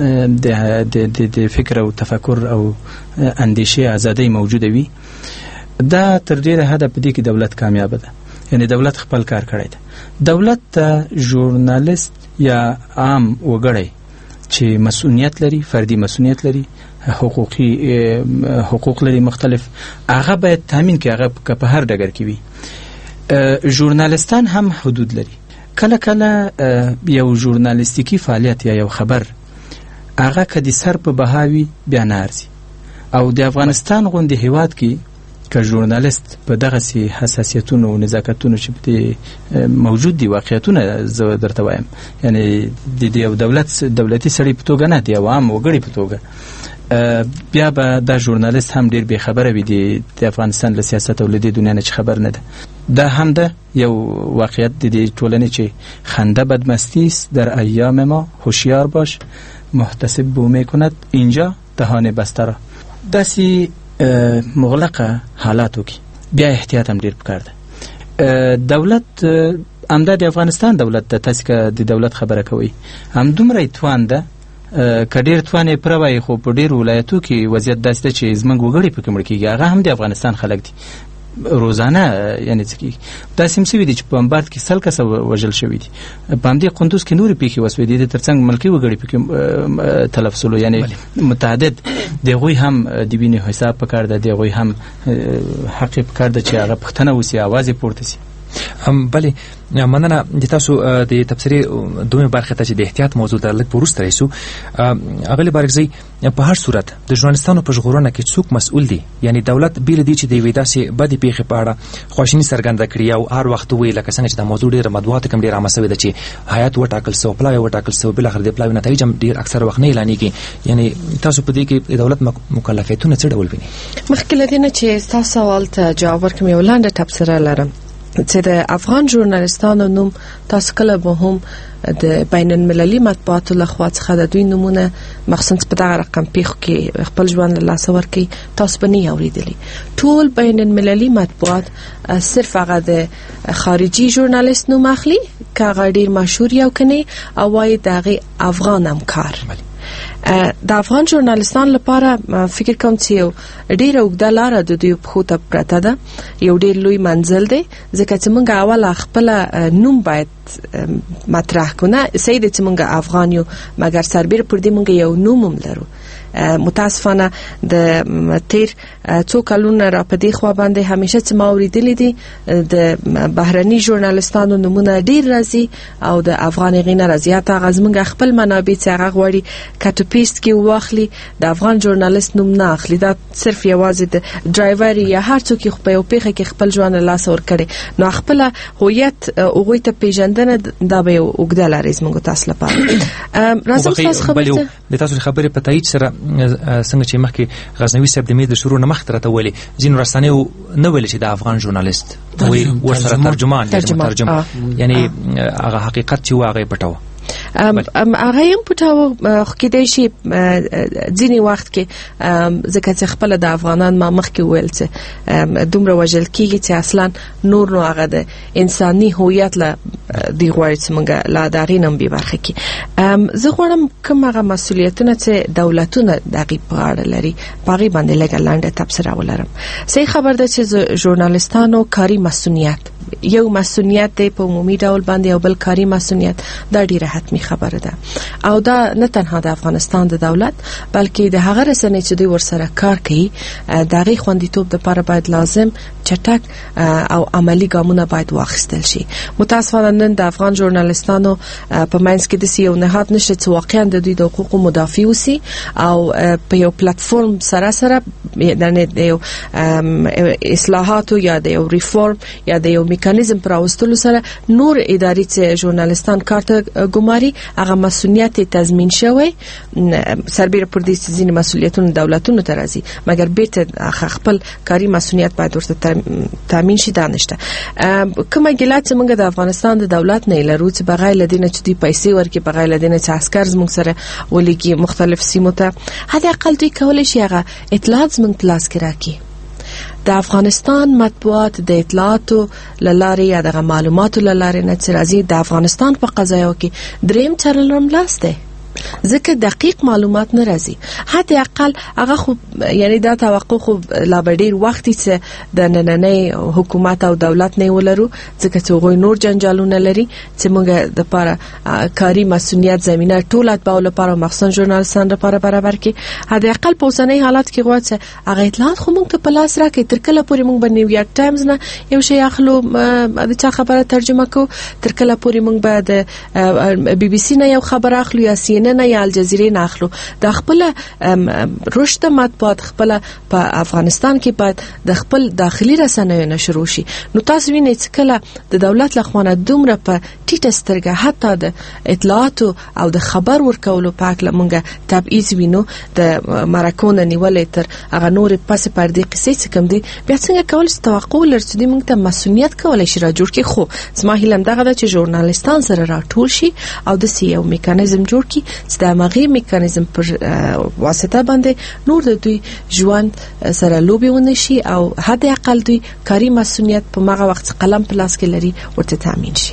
د فکر او تفکر او اندیشه ازادي موجوده وي. دا تر ډیره حده په دې کې دولت کامیاب ده، یعنی دولت خپل کار کړی ده. دولت ته ژورنالیست یا عام وګړی چې مسؤلیت لري، فردي مسؤلیت لري، حقوقي حقوق لري مختلف، هغه باید تامین کړي، هغه په هر ډګر کې وي. ژورنالستان هم حدود لري. کله کله یو ژورنالیستیکي فعالیت یا یو خبر هغه کدي سر په بهاوي بیا نه ارزي، او د افغانستان غوندې هیواد کې که ژورنالیست په دغه سي حساسیتونو او نزاکتونو چې موجود دي، واقعیتونه زه درته وایم، یعنی د یو دولت دولتي سړي په توګه نه دی، او عام وګړي په توګه، بیا به دا ژورنالیست هم ډیر بې خبره وي د افغانستان له سیاست او له دې دنیا نه چې خبر نه ده. دا هم ده یو واقعیت د دې ټولنې چې خنده بدمستی است در ایام ما، هوشیار باش محتسب بو میکند اینجا دهان بسته را. داسې مغلقه حالاتو کې بیا احتیاط هم ډیر پکار ده. دولت همدا د افغانستان دولت د تاسو که د دولت خبره کوي هم دومره توان ده، که ډیر توان یې پروي، خو په ډیر ولایتو کې وضعیت داسې ده چې زموږ وګړي پکې مړ کېږي، هغه هم د افغانستان خلک دي. روزانه یعنی ځکه دا سیم سوي دي چې په بمبارد کې سل کسه وژل شوي دي په همدې قندوز کې نورې پیښې وسوې دي ترڅنګ ملکي وګړي پکې تلف شول یعنی متعدد دغوی هم د وینې حساب پکار ده دغوی هم حق پکار ده چې هغه پښتنه وسی आवाज پورته شي بله مننه د تاسو د تفسیري دوه برخه ته چې د احتیاط موضوع درلګ پورست رئیسو اغلی بارګزي په هر صورت د ژورنالستانو په ژغورنه کې څوک مسؤل دي یعنی دولت بیل دي چې د وېدا سي بدی پیخه پاړه خوشنی سرګند کړی او هر وخت وی لکه څنګه چې د موضوع ډیره مدوات کم ډیره مسوي ده چې حیات وټاکل سو پلاوی وټاکل سو بل اخر د پلاوی نتایج ډیر اکثر وخت نه اعلانېږي یعنی تاسو په دې کې د دولت مکلفیتونه څه ډول ویني مخکې لدینه چې تاسو سوال ته جواب ورکوم یو لاندې تفسیر لرم چې د افغان ژورنالستانو نوم تاسو کله به هم د بین المللي مطبوعاتو لخوا څخه د دوی نمونه مخصوص په دغه رقم پیښو کې خپل ژوند له لاسه ورکړي تاسو به نه اوریدلی ټول بین المللي مطبوعات صرف هغه د خارجي ژورنالیست نوم اخلي کاغه ډیر مشهور یو کني او وايي دغه افغان همکار د افغان ژورنالستان لپاره فکر کوم چې یو ډیر اوږده لار د دوی په خو ته پرته ده یو ډیر لوی منزل دی ځکه چې موږ اول خپل نوم باید مطرح کنه سید چې موږ افغان یو مګر سربېره پر دې موږ یو نوم هم لرو متاسفانه د تیر څو کلونو را په دې خوا باندې همیشه چې ما اوریدلې دي د بهرني ژورنالستانو نمونه ډیر راځي او د افغان غینه راځي ته غزمنګ خپل منابع چې هغه غوړي کټو پیست کې واخلي د افغان ژورنالیست نوم نه اخلي دا صرف یوازې د ډرایور یا هر څوک په یو پیخه کې خپل ژوند لاس ور کړي نو خپل هویت اوغوي ته پیژندنه دا به وګړه لري زموږ تاسو لپاره راځم تاسو خبرې د تاسو خبرې په تایید سره څنګه چې مخکې غزنوي صاحب د مې د شروع نه مخ ترته ویلي ځین رسنیو نه ویل چې د افغان ژورنالیست وي ورسره ترجمان ترجمه یعنی هغه حقیقت چې واغې پټاو ام هغه هم پټاو کې دی شي ځینی وخت کې ځکه چې خپل د افغانان ما مخ کې ویل چې دومره وجل کېږي چې اصلا نور نو هغه د انساني هویت لا دی غوړ چې موږ لا دارینم به برخه کې زه غواړم کوم هغه مسولیتونه چې دولتونه دغه په اړه لري پاره باندې لګا لاندې تبصره ولرم صحیح خبر ده چې ژورنالستانو کاری مسؤلیت یو مسؤلیت دی په عمومي ډول باندې او بل کاری مسؤلیت دا ډیره حتمی خبره ده او دا نه تنها د افغانستان د دولت بلکې د هغه رسنۍ چې دوی ورسره کار کوي دغه خوندیتوب د لپاره باید لازم چټک او عملی ګامونه باید واخیستل شي متاسفانه نن د افغان ژورنالستانو په منځ کې د سیو نهاد نشته چې واقعا د دوی د حقوقو مدافع وسی او په یو پلیټفارم سره سره د یو اصلاحاتو یا د یو ریفورم یا د یو میکانیزم پر اوستلو سره نور اداري چې ژورنالستان کارته ګماري هغه مسؤلیت تضمین شوی سربېره پر دې ځینې مسؤلیتونه دولتونو ته راځي مګر بیرته خپل کاری مسؤلیت باید ورته تامین شي دانشته کومه ګلات چې موږ د افغانستان د دولت نه لرو چې بغیر لدینه چې دوی پیسې ورکړي بغیر لدینه چې عسكر زموږ سره ولګي مختلف سیمو ته هدا اقل دوی کولای شي هغه اطلاعات زموږ تلاس کې راکړي د افغانستان مطبوعات د اطلاعاتو لاره یا د معلوماتو لاره نه چې راځي د افغانستان په قضایو کې دریم چرلرم لاس ده ځکه دقیق معلومات نه راځي حتی اقل هغه خو یعنی دا توقع خو لا ډیر وخت چې د نننۍ حکومت او دولت نه ولرو ځکه چې غوي نور جنجالونه لري چې موږ د لپاره کاری مسؤلیت زمينه ټولات باول لپاره مخصوص ژورنالستان لپاره برابر کې حتی اقل په اوسنۍ حالات کې غواړي هغه اطلاعات خو موږ ته په لاس راکې تر کله پورې موږ به نیویارک ټایمز نه یو شی اخلو د چا خبره ترجمه کو تر کله پورې موږ به د بي بي سي نه یو خبر اخلو یا سی ان ان یا الجزیره نه اخلو د خپل رشد مطبوعات خپل په افغانستان کې باید د خپل داخلي رسنیو نشر وشي نو تاسو وینئ چې کله د دولت لخوا دومره په ټیټه سترګه حتی د اطلاعات او د خبر ورکولو په اړه موږ تبعیض وینو د مرکونه نیولې تر هغه نور پس پردي قصې چې کوم دي بیا څنګه کول چې توقع لري چې موږ ته مسؤلیت کولای شي را جوړ کړي خو زما هیله دغه چې ژورنالستان سره راټول شي او د سیو میکانیزم جوړ کړي چې د مغي میکانیزم پر واسطه باندې نور د دوی ژوند سره لوبي ونشي او حد اقل دوی کاری مسؤلیت په مغه وخت قلم پلاس کې لري ورته تامین شي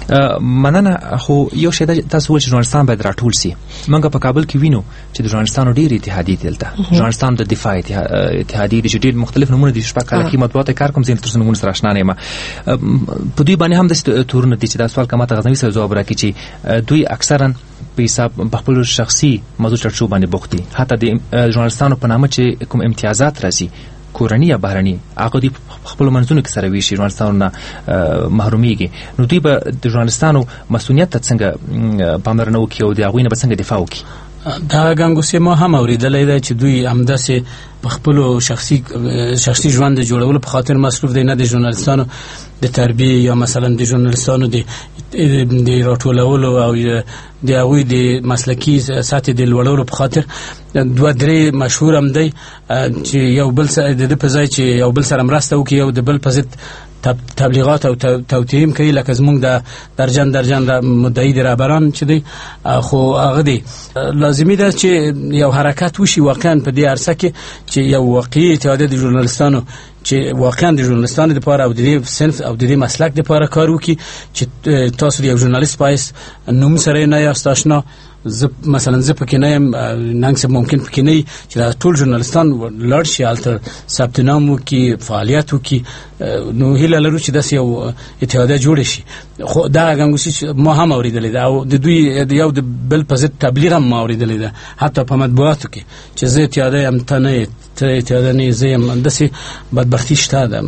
مننه. خو یو شی تاسو ول چې ژورنالستان باید راټول سي. موږ په کابل کې وینو چې د ژورنالستانو ډېر اتحادیې دلته ژورنالستان د دفاع اتحادیې د ډېر مختلف نمونه دي. شپږ کاله کې مطبوعات کار کوم ځین تر څو نمونه سره آشنا نه یم. په دوی باندې هم د تورونه دي چې دا سوال کومه غزنوي سره جواب راکړي چې دوی اکثرا په حساب په خپل شخصي موضوع چرچو باندې بوخت دي. حتی د ژورنالستانو په نامه چې کوم امتیازات راځي کورنی یا بهرني هغه دوی خپل منځونو کې سره ویشي ژورنالستانو نه محرومیږي. نو دوی به د ژورنالستانو مسؤلیت ته څنګه پاملرنه وکړي او د هغوی نه به څنګه دفاع وکړي؟ دا ګنګوسې ما هم اورېدلی دی چې دوی همداسې په خپلو شخصي شخصي ژوند د جوړولو په خاطر مصروف دی، نه د ژورنالستانو د تربیې یا مثلا د ژورنالستانو د د راټولولو او د هغوی د مسلکي سطحې د لوړولو په خاطر. دوه درې مشهور هم دی چې یو بل سره د ده په ځای چې یو بل سره مرسته وکړي یو د بل په ضد تبلیغات او توطیم کوي، لکه زمونږ د درجن درجن د مدعي د رهبران چې دی. خو هغه دی لازمي ده چې یو حرکت وشي واقعا په دې عرصه کې چې یو واقعي اتحادیه د ژورنالستانو چې واقعا د ژورنالستانو لپاره او د دې صنف او د دې مسلک لپاره کار وکړي چې تاسو د یو ژورنالیست پایس نوم سره نه یاست آشنا. زه مثلا زه پکې نه یم، ننګ صاحب ممکن پکې نه وي چې دا ټول ژورنالستان لاړ شي هلته ثبت نام وکړي فعالیت وکړي. نو هیله لرو چې داسې یو اتحادیه جوړه شي. خو دغه ګنګوسې ما هم اورېدلې ده او د دوی یو د بل په ضد تبلیغ هم ما اورېدلې ده حتی په مطبوعاتو کې چې زه اتحادیه یم ته نه یې ته اتحادیه نه یې زه یم. داسې بدبختي شته ده.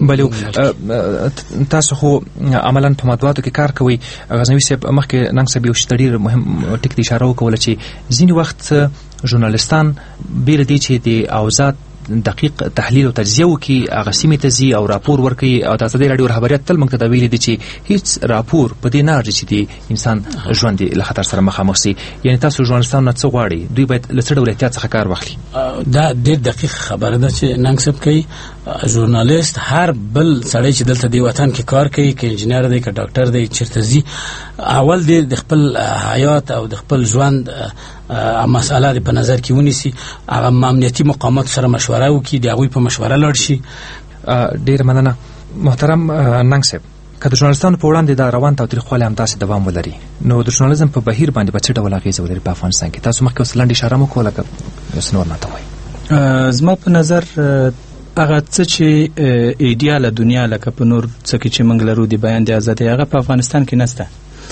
بلې تاسو خو عملا په مطبوعاتو کې کار کوئ. غزنوي صاحب مخکې ننګ صاحب یو شته ډېر مهم ټکي ته اشاره وکوله چې ځینې وخت ژورنالستان بې له دې چې د اوضاع دقیق تحلیل او تجزیه وکړي هغه سیمې ته ځي او راپور ورکوي. او د ازادۍ راډیو رهبریت تل موږ ته دا ویلي دي چې هیڅ راپور په دې نه ارزي چې د انسان ژوند له خطر سره مخامخ سي. یعنې تاسو ژورنالستانو نه څه غواړئ؟ دوی باید له څه ډول احتیاط څخه کار واخلي؟ دا ډېر دقیق خبره ده چې ننګ صاحب کوي. ژورنالیست هر بل سړی چې دلته دی وطن کې کار کوي، که انجینر دی که ډاکټر دی چېرته ځي، اول دی د خپل حیات او د خپل ژوند مسأله په نظر کې ونیسي، هغه امنیتي مقامات سره مشوره وکړي، د هغوی په مشوره لاړ شي. ډېره مننه محترم ننګ صاحب. که د ژورنالستانو په وړاندې دا روان تاوتریخوالی همداسې دوام ولري نو د ژورنالیزم په بهیر باندې به څه ډول اغېزه ولري په افغانستان کې؟ تاسو مخکې اوس لنډ اشاره مو کوله، که یو څه نور ماته وایي. زما په نظر هغه څه چې ایډیاله دنیا لکه په نور څه کې چې موږ لرو د بیان د ازادۍ هغه په افغانستان کې نشته.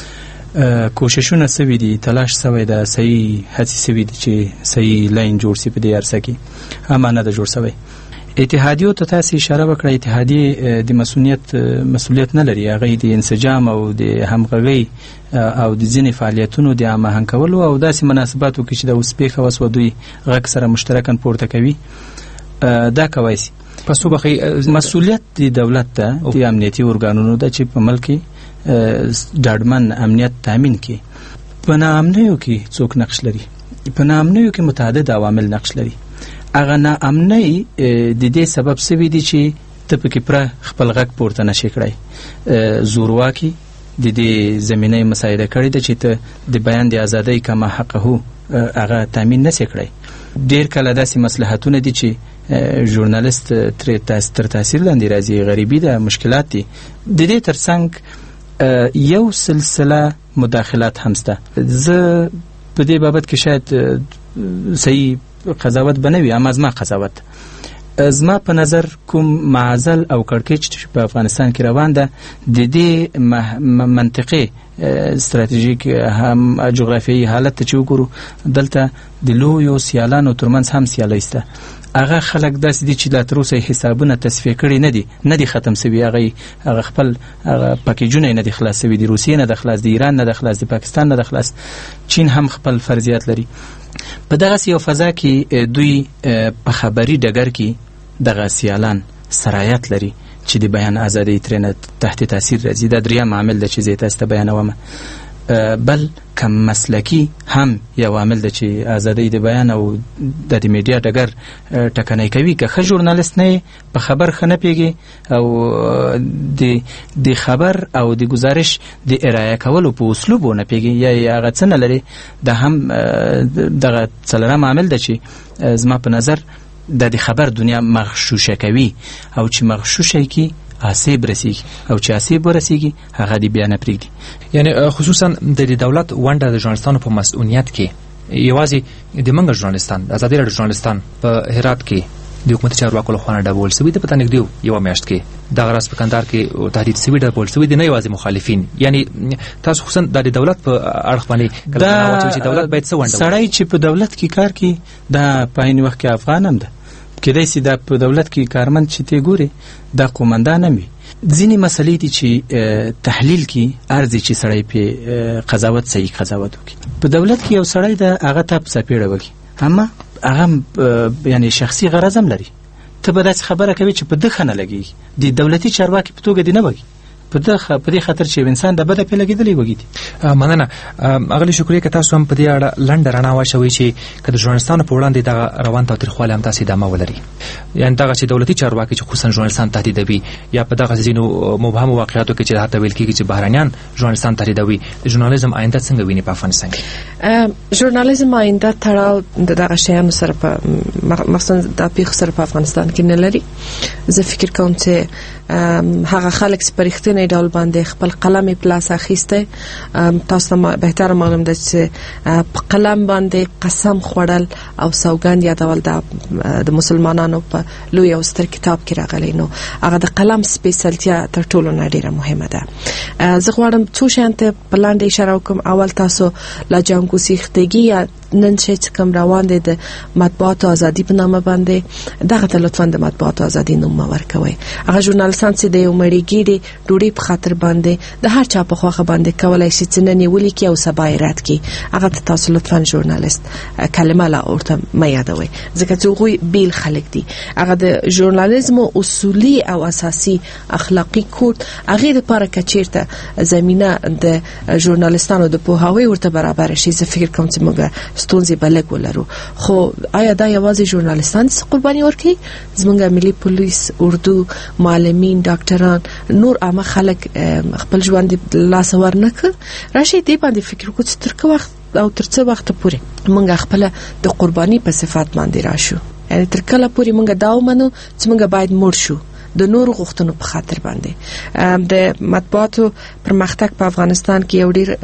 کوششونه سوي دي، تلاش سوی ده، صحیح هڅې سوي دي چې صحیح لاین جوړ سي په دې عرصه کې، اما نه ده جوړ سوی. اتحادیو ته تاسو اشاره وکړه، اتحادیې د مسؤلیت مسؤلیت نه لري، هغه د انسجام او د همغږۍ او د ځینې فعالیتونو د هماهنګ کولو او داسې مناسباتو کې چې د اوس پیښه وسوه دوی غږ سره مشترکاً پورته کوي، دا کوای شي. پس تو بخې مسؤلیت د دولت ته د امنیتي ارګانونو ده چې په ملک کې ډاډمن امنیت تامین کړي. په ناامنیو کې څوک نقش لري؟ په ناامنیو کې متعدد عوامل نقش لري. هغه ناامنۍ د دې سبب سوي دي چې ته پکې پوره خپل غږ پورته نشي کړی. زورواکي د دې زمینه مساعده کړې ده چې ته د بیان د ازادۍ کما حقه هغه تامین نشي کړی. ډېر کله داسې مصلحتونه دي چې ژورنالیست تر تاثیر لاندې راځي، غریبي ده، مشکلات دي. د دې ترڅنګ یو سلسله مداخلات هم شته. زه په دې بابت کې شاید صحیح قضاوت بنوي، اما زما قضاوت زما په نظر کوم معزل او کړکېچ چې په افغانستان کې روان ده د دې منطقي استراتیژیک هم جغرافیایي حالت ته چې وګورو، دلته د لویو سیالانو ترمنځ هم سیالۍ شته. هغه خلک داسې دي چې لا تر اوسه حسابونه تصفیه کړي نه دي، نه دي ختم سوي. هغه هغه خپل هغه پاکیجونه نه دي خلاص سوي، د روسیې نه د خلاص، د ایران نه د خلاص، د پاکستان نه د خلاص، چین هم خپل فرضیات لري. په دغه یو فضا کې دوی په خبري ډګر کې دغه سیالان سرایت لري چې د بیان ازادۍ ترنه تحت تاثیر راځي. دا دریم عامل ده چې زه تاسو ته بیانوم. بل کم مسلکی هم یو عامل ده چې ازادۍ د بیان او د میډیا ډګر ټکنۍ کوي. که ښه ژورنالیست نه په خبر ښه نه پوهېږي او د د خبر او د ګزارش د ارائه کولو په اسلوب ونه پوهېږي یا هغه څه نه لري، دا هم دغه څلورم عامل ده چې زما په نظر د خبر دنیا مغشوشه کوي. او چې مغشوشه کی آسیب رسیږي او چې آسیب ورسیږي هغه دې بیا نه پرېږدي. یعنی خصوصا د دولت ونډه د ژورنالستانو په مسؤلیت کې یوازې د منګ ژورنالستان د ازادي راډیو ژورنالستان په هرات کې د حکومتي چارواکو له خوا ډبول سوي د پته نږدې یو میاشت کې د غرس په کندهار کې تهدید سوي ډبول سوي د نه یوازې مخالفین. یعنی تاسو خصوصا د دولت په اړه باندې کله چې دولت باید څه ونډه سړی چې په دولت کې کار کوي دا په عین وخت کې افغان هم ده کېدای شي دا په دولت کې کارمند چې ته ګوري دا قومندان هم وي. ځینې مسلې دي چې تحلیل کې ارزي چې سړی په قضاوت صحیح قضاوت وکړي. په دولت کې یو سړی د هغه ته په سپېړه وکړي اما هغه یعنی شخصي غرض هم لري. ته به داسې خبره کوي چې په دغه نه لګي د دولتي چارواکي په توګه دی نه وږي په دغه په دې خاطر چې انسان د بده په لګیدلی وږي. مننه اغلی شکریه که تاسو هم په دې اړه لنډه رڼا واچوئ چې که د ژورنالستانو په وړاندې دغه روان تاوتریخوالی همداسې ادامه ولري یعنی دغه چې دولتي چارواکي چې خصوصا ژورنالستان تهدیدوي یا په دغه ځینو مبهمو واقعاتو کې چې هرته ویل کېږي چې بهرنیان ژورنالستان تهدیدوي د ژورنالیزم آینده څنګه ویني په افغانستان کې؟ ژورنالیزم آینده تړاو د دغه شیانو سره په مثلا د پیښو سره په افغانستان کې نه لري. زه فکر کوم چې هغه خلک چې په رښتینې ډول باندې خپل قلم په لاس اخیسته تاسو ته بهتر معلوم ده چې په قلم باندې قسم خوړل او سوګند یادول د مسلمانانو په لوی او ستر کتاب کې راغلی نو هغه د قلم سپیشلتیا تر ټولو نه ډیره مهمه ده. زه غواړم څو شیان ته په لاندې اشاره وکم. اول تاسو لا جنګو سیختګي یا نن چې کوم روان دي د مطبوعات ازادي په نامه باندې دغه ته لطفا د مطبوعات ازادي نوم ورکوي. هغه ژورنالستان چې د یو مړیګيري ډوډۍ په خاطر باندې د هر چا په خوخه باندې کولای شي چې نن ولي کې او سبا رات کې هغه تاسو لطفا ژورنالست کلمه لا اورته مې یادوي ځکه چې هغه بیل خلک دي. هغه د ژورنالیزم اصولي او اساسي اخلاقی کود هغه لپاره کچیرته زمينه د ژورنالستانو د پوهاوی ورته برابر شي. زه فکر کوم چې موږ ستونزې بلګ ولرو خو آیا دا یوازې ژورنالستان قرباني ورکړي؟ زمونږ ملي پولیس، اردو، معلمین، ډاکټران، نور عامه خلک خپل ژوند لاس ورنکړ. راشي دې باندې فکر وکړو چې تر کوم وخت او تر څه وخت پورې موږ خپل د قرباني په صفات باندې راشو. یعنی تر کله پورې موږ دا ومنو چې موږ باید مړ شو د نور غوښتنو په خاطر باندې. د مطبوعاتو پرمختګ په افغانستان کې یو ډیر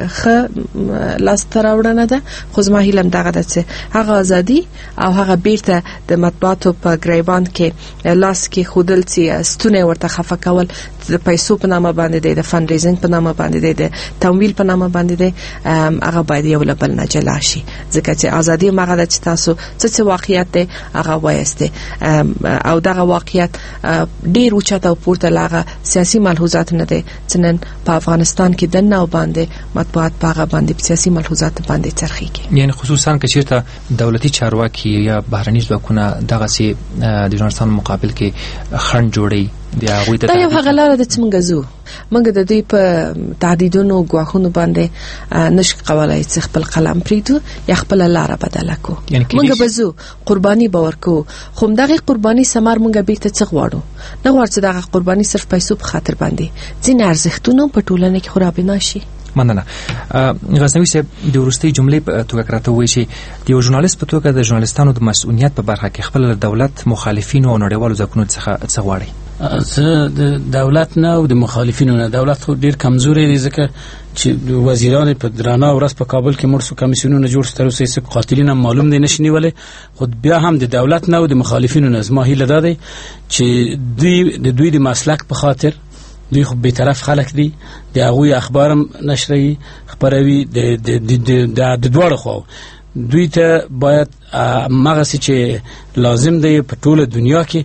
ښه لاس راوړنه ده خو زما هیله دغه ده چې هغه ازادي او هغه بیرته د مطبوعاتو په ګریبان کې لاس کې خودل چې ستونه ورته خفه کول د پیسو په نامه باندې دی، د فند ریزینګ په نامه باندې دی، د تمویل په نامه باندې دی، هغه باید یو لبل نه جلا شي ځکه چې ازادي مغه د تاسو څه واقعیت دی هغه وایسته او دغه واقعیت ډیر اوچته او پورته لاغه سیاسي ملحوظات نه دي چې نن په افغانستان کې د نو باندې مطبوعات پاغه باندې سیاسي ملحوظات باندې چرخيږي. یعنی خصوصا که چیرته دولتي چارواکي یا بهرني ځواکونه دغه سي د افغانستان مقابل کې خنډ جوړي دی هغه ته دا یو هغه لاره د څنګه زو موږ د دوی په تعدیدونو غواخونو باندې نش قوالای چې خپل قلم پریدو یا خپل لاره بدل کو موږ بزو قرباني باور کو خو دغه قرباني سمار موږ بیرته څه غواړو نه غواړو چې دغه قرباني صرف پیسو په خاطر باندې ځین ارزښتونه په ټولنه کې خراب نشي. مننه. غزنوي صاحب د ورستي جملې په توګه راته وایي چې د یو ژورنالیست په توګه د ژورنالستانو د مسؤلیت په برخه کې خپل دولت مخالفینو او نړیوالو ځواکونو څخه څه غواړي؟ زه د دولت نه او د مخالفینو نه دولت خو ډیر کمزوري دی ځکه چې وزیران په درانه ورځ په کابل کې مرسو کمیسیونونه جوړ ستر اوسې چې قاتلین هم معلوم دي نشنی ولې خو بیا هم د دولت نه او د مخالفینو نه زما هیله ده دی چې دوی د دوی د مسلک په خاطر دوی خو به طرف خلک دي د هغه اخبارم نشري خبروي د د د د دوړ خو دوی ته باید مغه چې لازم دی په ټوله دنیا کې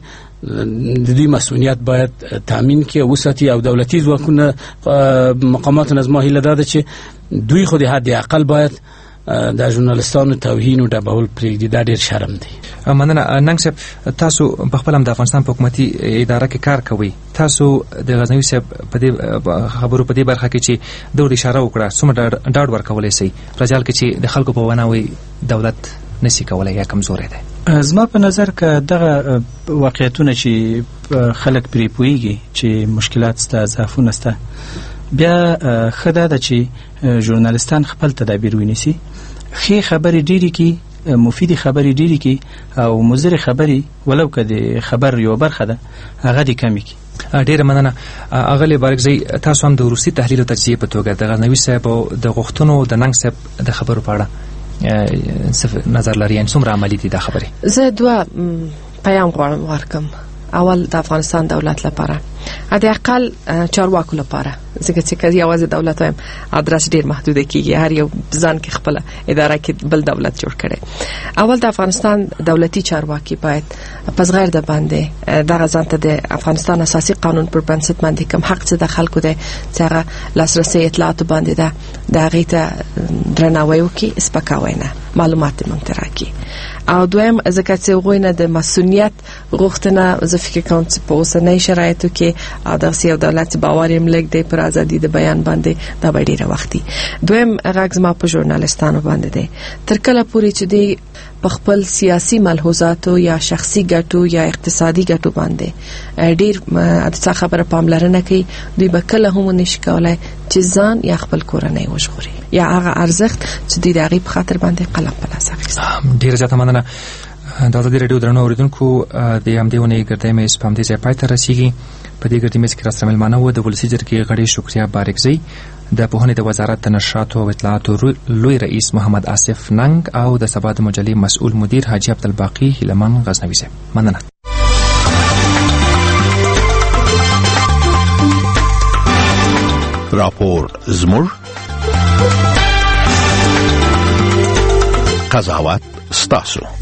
د دې مسؤلیت باید تامین کې وساتي او دولتي ځواکونه مقامات نظم هیله ده چې دوی خو د حد اقل باید د ژورنالستانو توهین او ډبول پرېږدي. دا ډیر شرم دی. مننه. ننګ صاحب تاسو په خپل هم د افغانستان په حکومتي اداره کې کار کوي. تاسو د غزنوي صاحب په دې خبرو په دې برخه کې چې د اشاره وکړه څومره ډاډ ورکولای شي رجال کې چې د خلکو په وناوي دولت نسی کولای یا کمزوري ده؟ زما په نظر که دغه واقعیتونه چې خلک پرې پوهیږي چې مشکلات سته ضعفونه سته بیا خدا ده چې ژورنالستان خپل تدابیر ونیسي خې خبرې ډېری کې مفیدی خبرې ډېری کې او مضر خبرې ولو که د خبر یو برخه ده هغه دې کمی کې ډیره مننه اغلی بارکزی. تاسو هم د روسي تحلیل او تجزیه په توګه د غزنوي صاحب او د غوښتنو د ننګ صاحب د خبرو په اړه نظر لري، ان څومره عملي دي دا خبرې؟ زه دوه پیام غواړم ورکم. اول د افغانستان دولت لپاره، د اقل چارواکو لپاره، ځکه چې کله یوازې دولت وایم ادرس ډیر محدود کیږي، هر یو ځان کې خپل اداره کې بل دولت جوړ کړي. اول د افغانستان دولتي چارواکي باید پس غیر د باندې دغه ځان ته د افغانستان اساسي قانون پر بنسټ باندې کوم حق څه د خلکو د څنګه لاسرسي اطلاعات باندې ده د غیته درناوی وکي، سپکاوی نه، معلومات مونږ راکړي. او دویم ځکه چې غوښنه د مسؤلیت غوښتنه زه فکر کوم چې په اوسنۍ شرایطو کې او د سیاسي دولت باور یې ملک دی پر ازادي د بیان باندې دا به ډیره وختي. دویم غږ زما په ژورنالستانو باندې دی، تر کله پورې چې دی په خپل سیاسي ملحوظاتو یا شخصي ګټو یا اقتصادي ګټو باندې ډیر د څه خبره پاملرنه کوي، دوی به کله هم نشي کولای چې ځان یا خپل کورنۍ وژغوري یا هغه ارزښت چې دوی د هغې په خاطر باندې قلم په لاس اخیستی. ډیره زیاته مننه. د ازادي راډیو درنو اورېدونکو، د همدې اونۍ ګردۍ مېز په همدې ځای پای ته رسیږي. په دې ګردۍ مېز کې راسره مېلمانه وو د ولسي جرګې غړي شکریا بارکزی، د پوهنې د وزارت د نشراتو او اطلاعاتو لوی رئیس محمد آصف ننګ او د سبا د مجلې مسؤل مدیر حاجي عبدالباقي هیلمن غزنوي صاحب. مننه. راپور زموږ، قضاوت ستاسو.